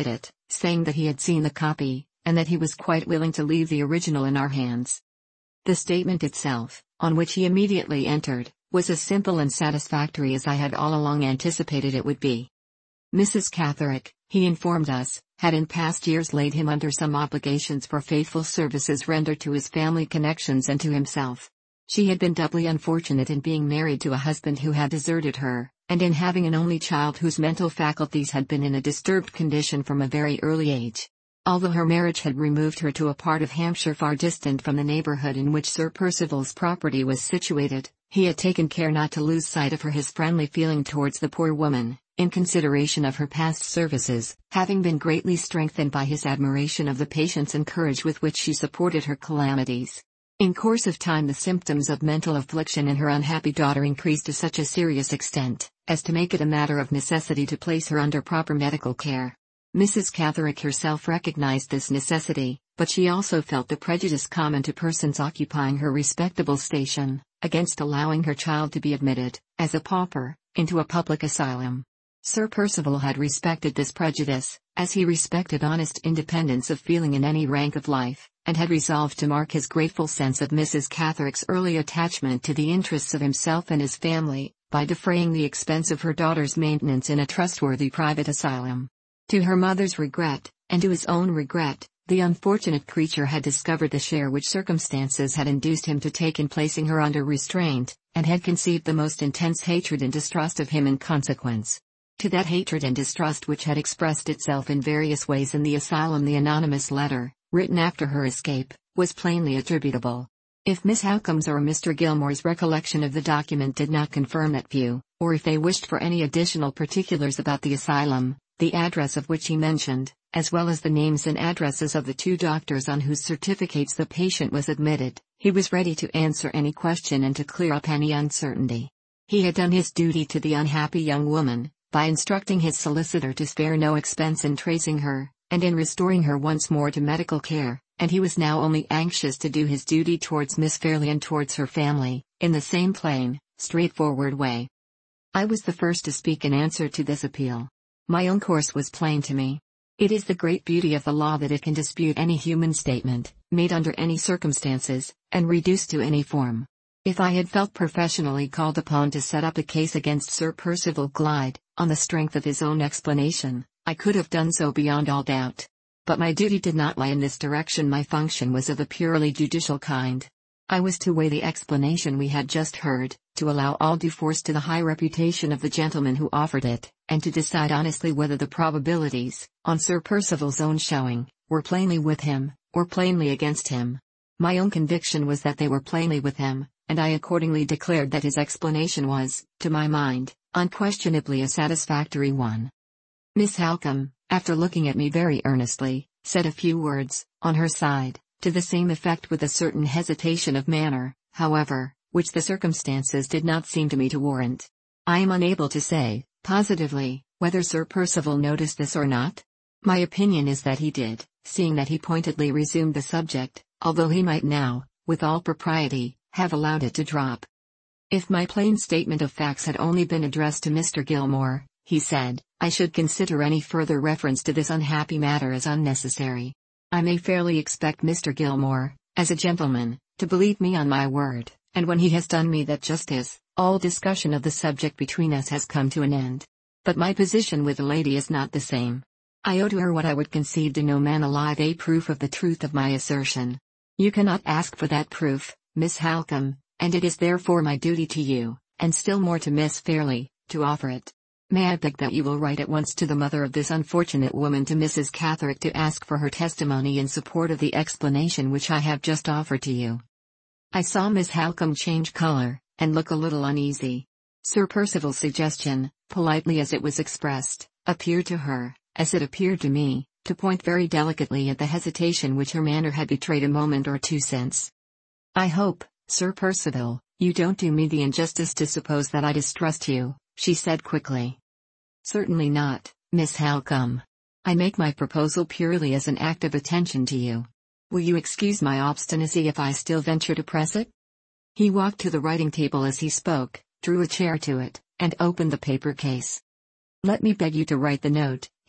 saying that he had seen the copy, and that he was quite willing to leave the original in our hands. The statement itself, on which he immediately entered, was as simple and satisfactory as I had all along anticipated it would be. Missus Catherick, he informed us, had in past years laid him under some obligations for faithful services rendered to his family connections and to himself. She had been doubly unfortunate in being married to a husband who had deserted her, and in having an only child whose mental faculties had been in a disturbed condition from a very early age. Although her marriage had removed her to a part of Hampshire far distant from the neighbourhood in which Sir Percival's property was situated, he had taken care not to lose sight of her his friendly feeling towards the poor woman, in consideration of her past services, having been greatly strengthened by his admiration of the patience and courage with which she supported her calamities. In course of time the symptoms of mental affliction in her unhappy daughter increased to such a serious extent, as to make it a matter of necessity to place her under proper medical care. Missus Catherick herself recognized this necessity, but she also felt the prejudice common to persons occupying her respectable station, against allowing her child to be admitted, as a pauper, into a public asylum. Sir Percival had respected this prejudice, as he respected honest independence of feeling in any rank of life, and had resolved to mark his grateful sense of Missus Catherick's early attachment to the interests of himself and his family, by defraying the expense of her daughter's maintenance in a trustworthy private asylum. To her mother's regret, and to his own regret, the unfortunate creature had discovered the share which circumstances had induced him to take in placing her under restraint, and had conceived the most intense hatred and distrust of him in consequence. To that hatred and distrust which had expressed itself in various ways in the asylum the anonymous letter, written after her escape, was plainly attributable. If Miss Halcombe's or Mister Gilmore's recollection of the document did not confirm that view, or if they wished for any additional particulars about the asylum, the address of which he mentioned, as well as the names and addresses of the two doctors on whose certificates the patient was admitted, he was ready to answer any question and to clear up any uncertainty. He had done his duty to the unhappy young woman, by instructing his solicitor to spare no expense in tracing her, and in restoring her once more to medical care, and he was now only anxious to do his duty towards Miss Fairley and towards her family, in the same plain, straightforward way. I was the first to speak in answer to this appeal. My own course was plain to me. It is the great beauty of the law that it can dispute any human statement, made under any circumstances, and reduced to any form. If I had felt professionally called upon to set up a case against Sir Percival Glyde, on the strength of his own explanation, I could have done so beyond all doubt. But my duty did not lie in this direction. My function was of a purely judicial kind. I was to weigh the explanation we had just heard, to allow all due force to the high reputation of the gentleman who offered it, and to decide honestly whether the probabilities, on Sir Percival's own showing, were plainly with him, or plainly against him. My own conviction was that they were plainly with him, and I accordingly declared that his explanation was, to my mind, unquestionably a satisfactory one. Miss Halcombe, after looking at me very earnestly, said a few words, on her side, to the same effect with a certain hesitation of manner, however, which the circumstances did not seem to me to warrant. I am unable to say, positively, whether Sir Percival noticed this or not. My opinion is that he did, seeing that he pointedly resumed the subject, although he might now, with all propriety, have allowed it to drop. If my plain statement of facts had only been addressed to Mister Gilmore, he said, I should consider any further reference to this unhappy matter as unnecessary. I may fairly expect Mister Gilmore, as a gentleman, to believe me on my word, and when he has done me that justice, all discussion of the subject between us has come to an end. But my position with the lady is not the same. I owe to her what I would concede to no man alive, a proof of the truth of my assertion. You cannot ask for that proof, Miss Halcombe, and it is therefore my duty to you, and still more to Miss Fairley, to offer it. May I beg that you will write at once to the mother of this unfortunate woman, to Missus Catherick, to ask for her testimony in support of the explanation which I have just offered to you. I saw Miss Halcombe change color, and look a little uneasy. Sir Percival's suggestion, politely as it was expressed, appeared to her, as it appeared to me, to point very delicately at the hesitation which her manner had betrayed a moment or two since. I hope, Sir Percival, you don't do me the injustice to suppose that I distrust you, she said quickly. Certainly not, Miss Halcombe. I make my proposal purely as an act of attention to you. Will you excuse my obstinacy if I still venture to press it? He walked to the writing table as he spoke, drew a chair to it, and opened the paper case. Let me beg you to write the note,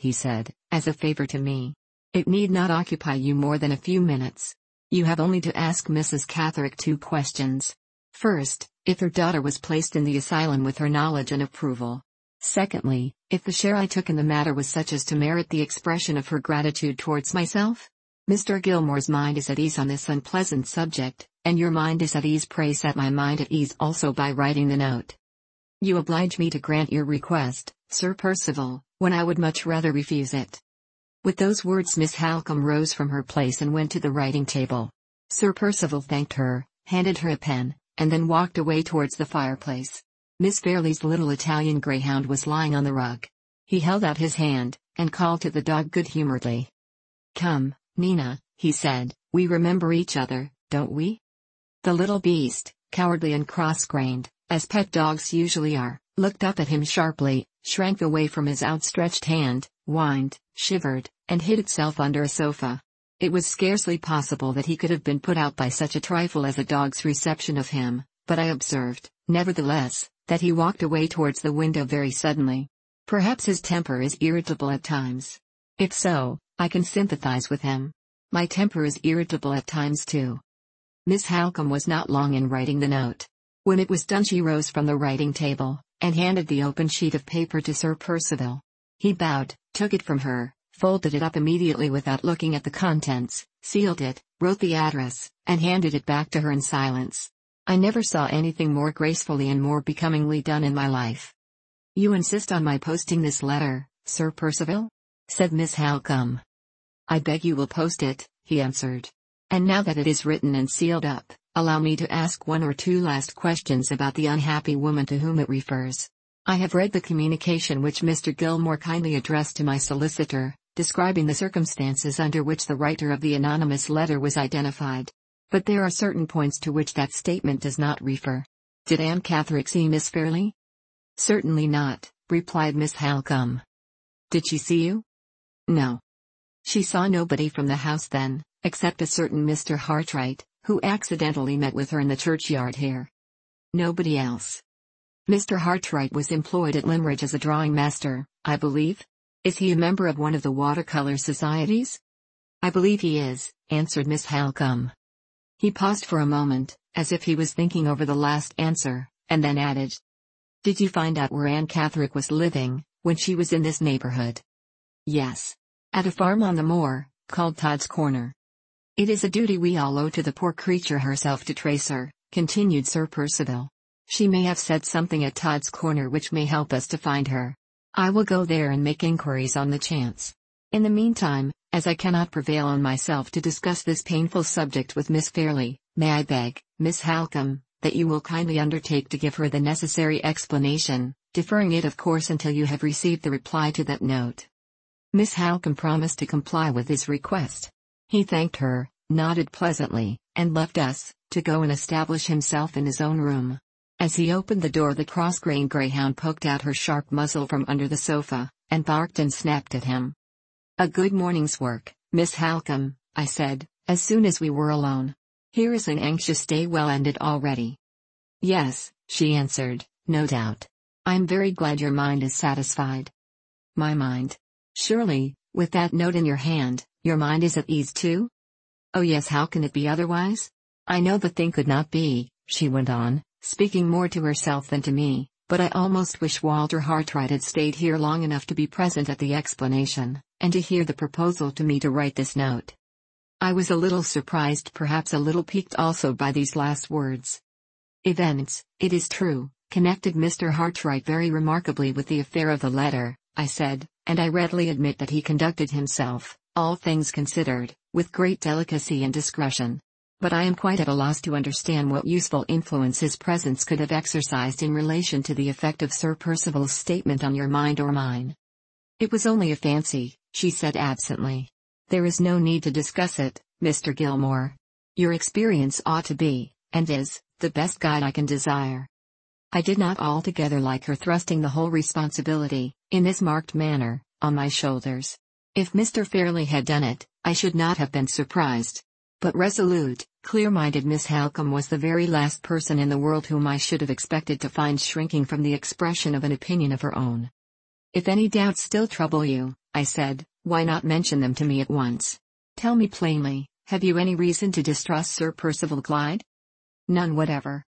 he said, as a favor to me. It need not occupy you more than a few minutes. You have only to ask Missus Catherick two questions. First, if her daughter was placed in the asylum with her knowledge and approval. Secondly, if the share I took in the matter was such as to merit the expression of her gratitude towards myself? Mister Gilmore's mind is at ease on this unpleasant subject, and your mind is at ease. Pray set my mind at ease also by writing the note. You oblige me to grant your request, Sir Percival, when I would much rather refuse it. With those words Miss Halcombe rose from her place and went to the writing table. Sir Percival thanked her, handed her a pen, and then walked away towards the fireplace. Miss Fairley's little Italian greyhound was lying on the rug. He held out his hand, and called to the dog good-humouredly. "Come, Nina," he said, "we remember each other, don't we?" The little beast, cowardly and cross-grained, as pet dogs usually are, looked up at him sharply, shrank away from his outstretched hand, whined, shivered, and hid itself under a sofa. It was scarcely possible that he could have been put out by such a trifle as a dog's reception of him, but I observed, nevertheless, that he walked away towards the window very suddenly. Perhaps his temper is irritable at times. If so, I can sympathize with him. My temper is irritable at times too. Miss Halcombe was not long in writing the note. When it was done she rose from the writing table, and handed the open sheet of paper to Sir Percival. He bowed, took it from her, folded it up immediately without looking at the contents, sealed it, wrote the address, and handed it back to her in silence. I never saw anything more gracefully and more becomingly done in my life. "You insist on my posting this letter, Sir Percival?" said Miss Halcombe. "I beg you will post it," he answered. "And now that it is written and sealed up, allow me to ask one or two last questions about the unhappy woman to whom it refers. I have read the communication which Mister Gilmore kindly addressed to my solicitor, describing the circumstances under which the writer of the anonymous letter was identified. But there are certain points to which that statement does not refer. Did Anne Catherick see Miss Fairley?" "Certainly not," replied Miss Halcombe. "Did she see you?" "No." "She saw nobody from the house then, except a certain Mister Hartright, who accidentally met with her in the churchyard here." "Nobody else?" "Mister Hartright was employed at Limmeridge as a drawing master, I believe? Is he a member of one of the watercolor societies?" "I believe he is," answered Miss Halcombe. He paused for a moment, as if he was thinking over the last answer, and then added, "Did you find out where Anne Catherick was living, when she was in this neighborhood?" "Yes. At a farm on the moor, called Todd's Corner." "It is a duty we all owe to the poor creature herself to trace her," continued Sir Percival. "She may have said something at Todd's Corner which may help us to find her. I will go there and make inquiries on the chance. In the meantime, as I cannot prevail on myself to discuss this painful subject with Miss Fairley, may I beg, Miss Halcombe, that you will kindly undertake to give her the necessary explanation, deferring it of course until you have received the reply to that note." Miss Halcombe promised to comply with his request. He thanked her, nodded pleasantly, and left us, to go and establish himself in his own room. As he opened the door the cross-grained greyhound poked out her sharp muzzle from under the sofa, and barked and snapped at him. "A good morning's work, Miss Halcombe," I said, as soon as we were alone. "Here is an anxious day well ended already." "Yes," she answered, "no doubt. I am very glad your mind is satisfied." "My mind? Surely, with that note in your hand, your mind is at ease too?" "Oh yes, how can it be otherwise? I know the thing could not be," she went on, speaking more to herself than to me, "but I almost wish Walter Hartright had stayed here long enough to be present at the explanation, and to hear the proposal to me to write this note." I was a little surprised, perhaps a little piqued also by these last words. "Events, it is true, connected Mister Hartright very remarkably with the affair of the letter," I said, "and I readily admit that he conducted himself, all things considered, with great delicacy and discretion. But I am quite at a loss to understand what useful influence his presence could have exercised in relation to the effect of Sir Percival's statement on your mind or mine." "It was only a fancy," she said absently. "There is no need to discuss it, Mister Gilmore. Your experience ought to be, and is, the best guide I can desire." I did not altogether like her thrusting the whole responsibility, in this marked manner, on my shoulders. If Mister Fairley had done it, I should not have been surprised. But resolute, clear-minded Miss Halcombe was the very last person in the world whom I should have expected to find shrinking from the expression of an opinion of her own. "If any doubts still trouble you," I said, why not mention them to me at once? Tell me plainly, have you any reason to distrust Sir Percival Clyde? None whatever.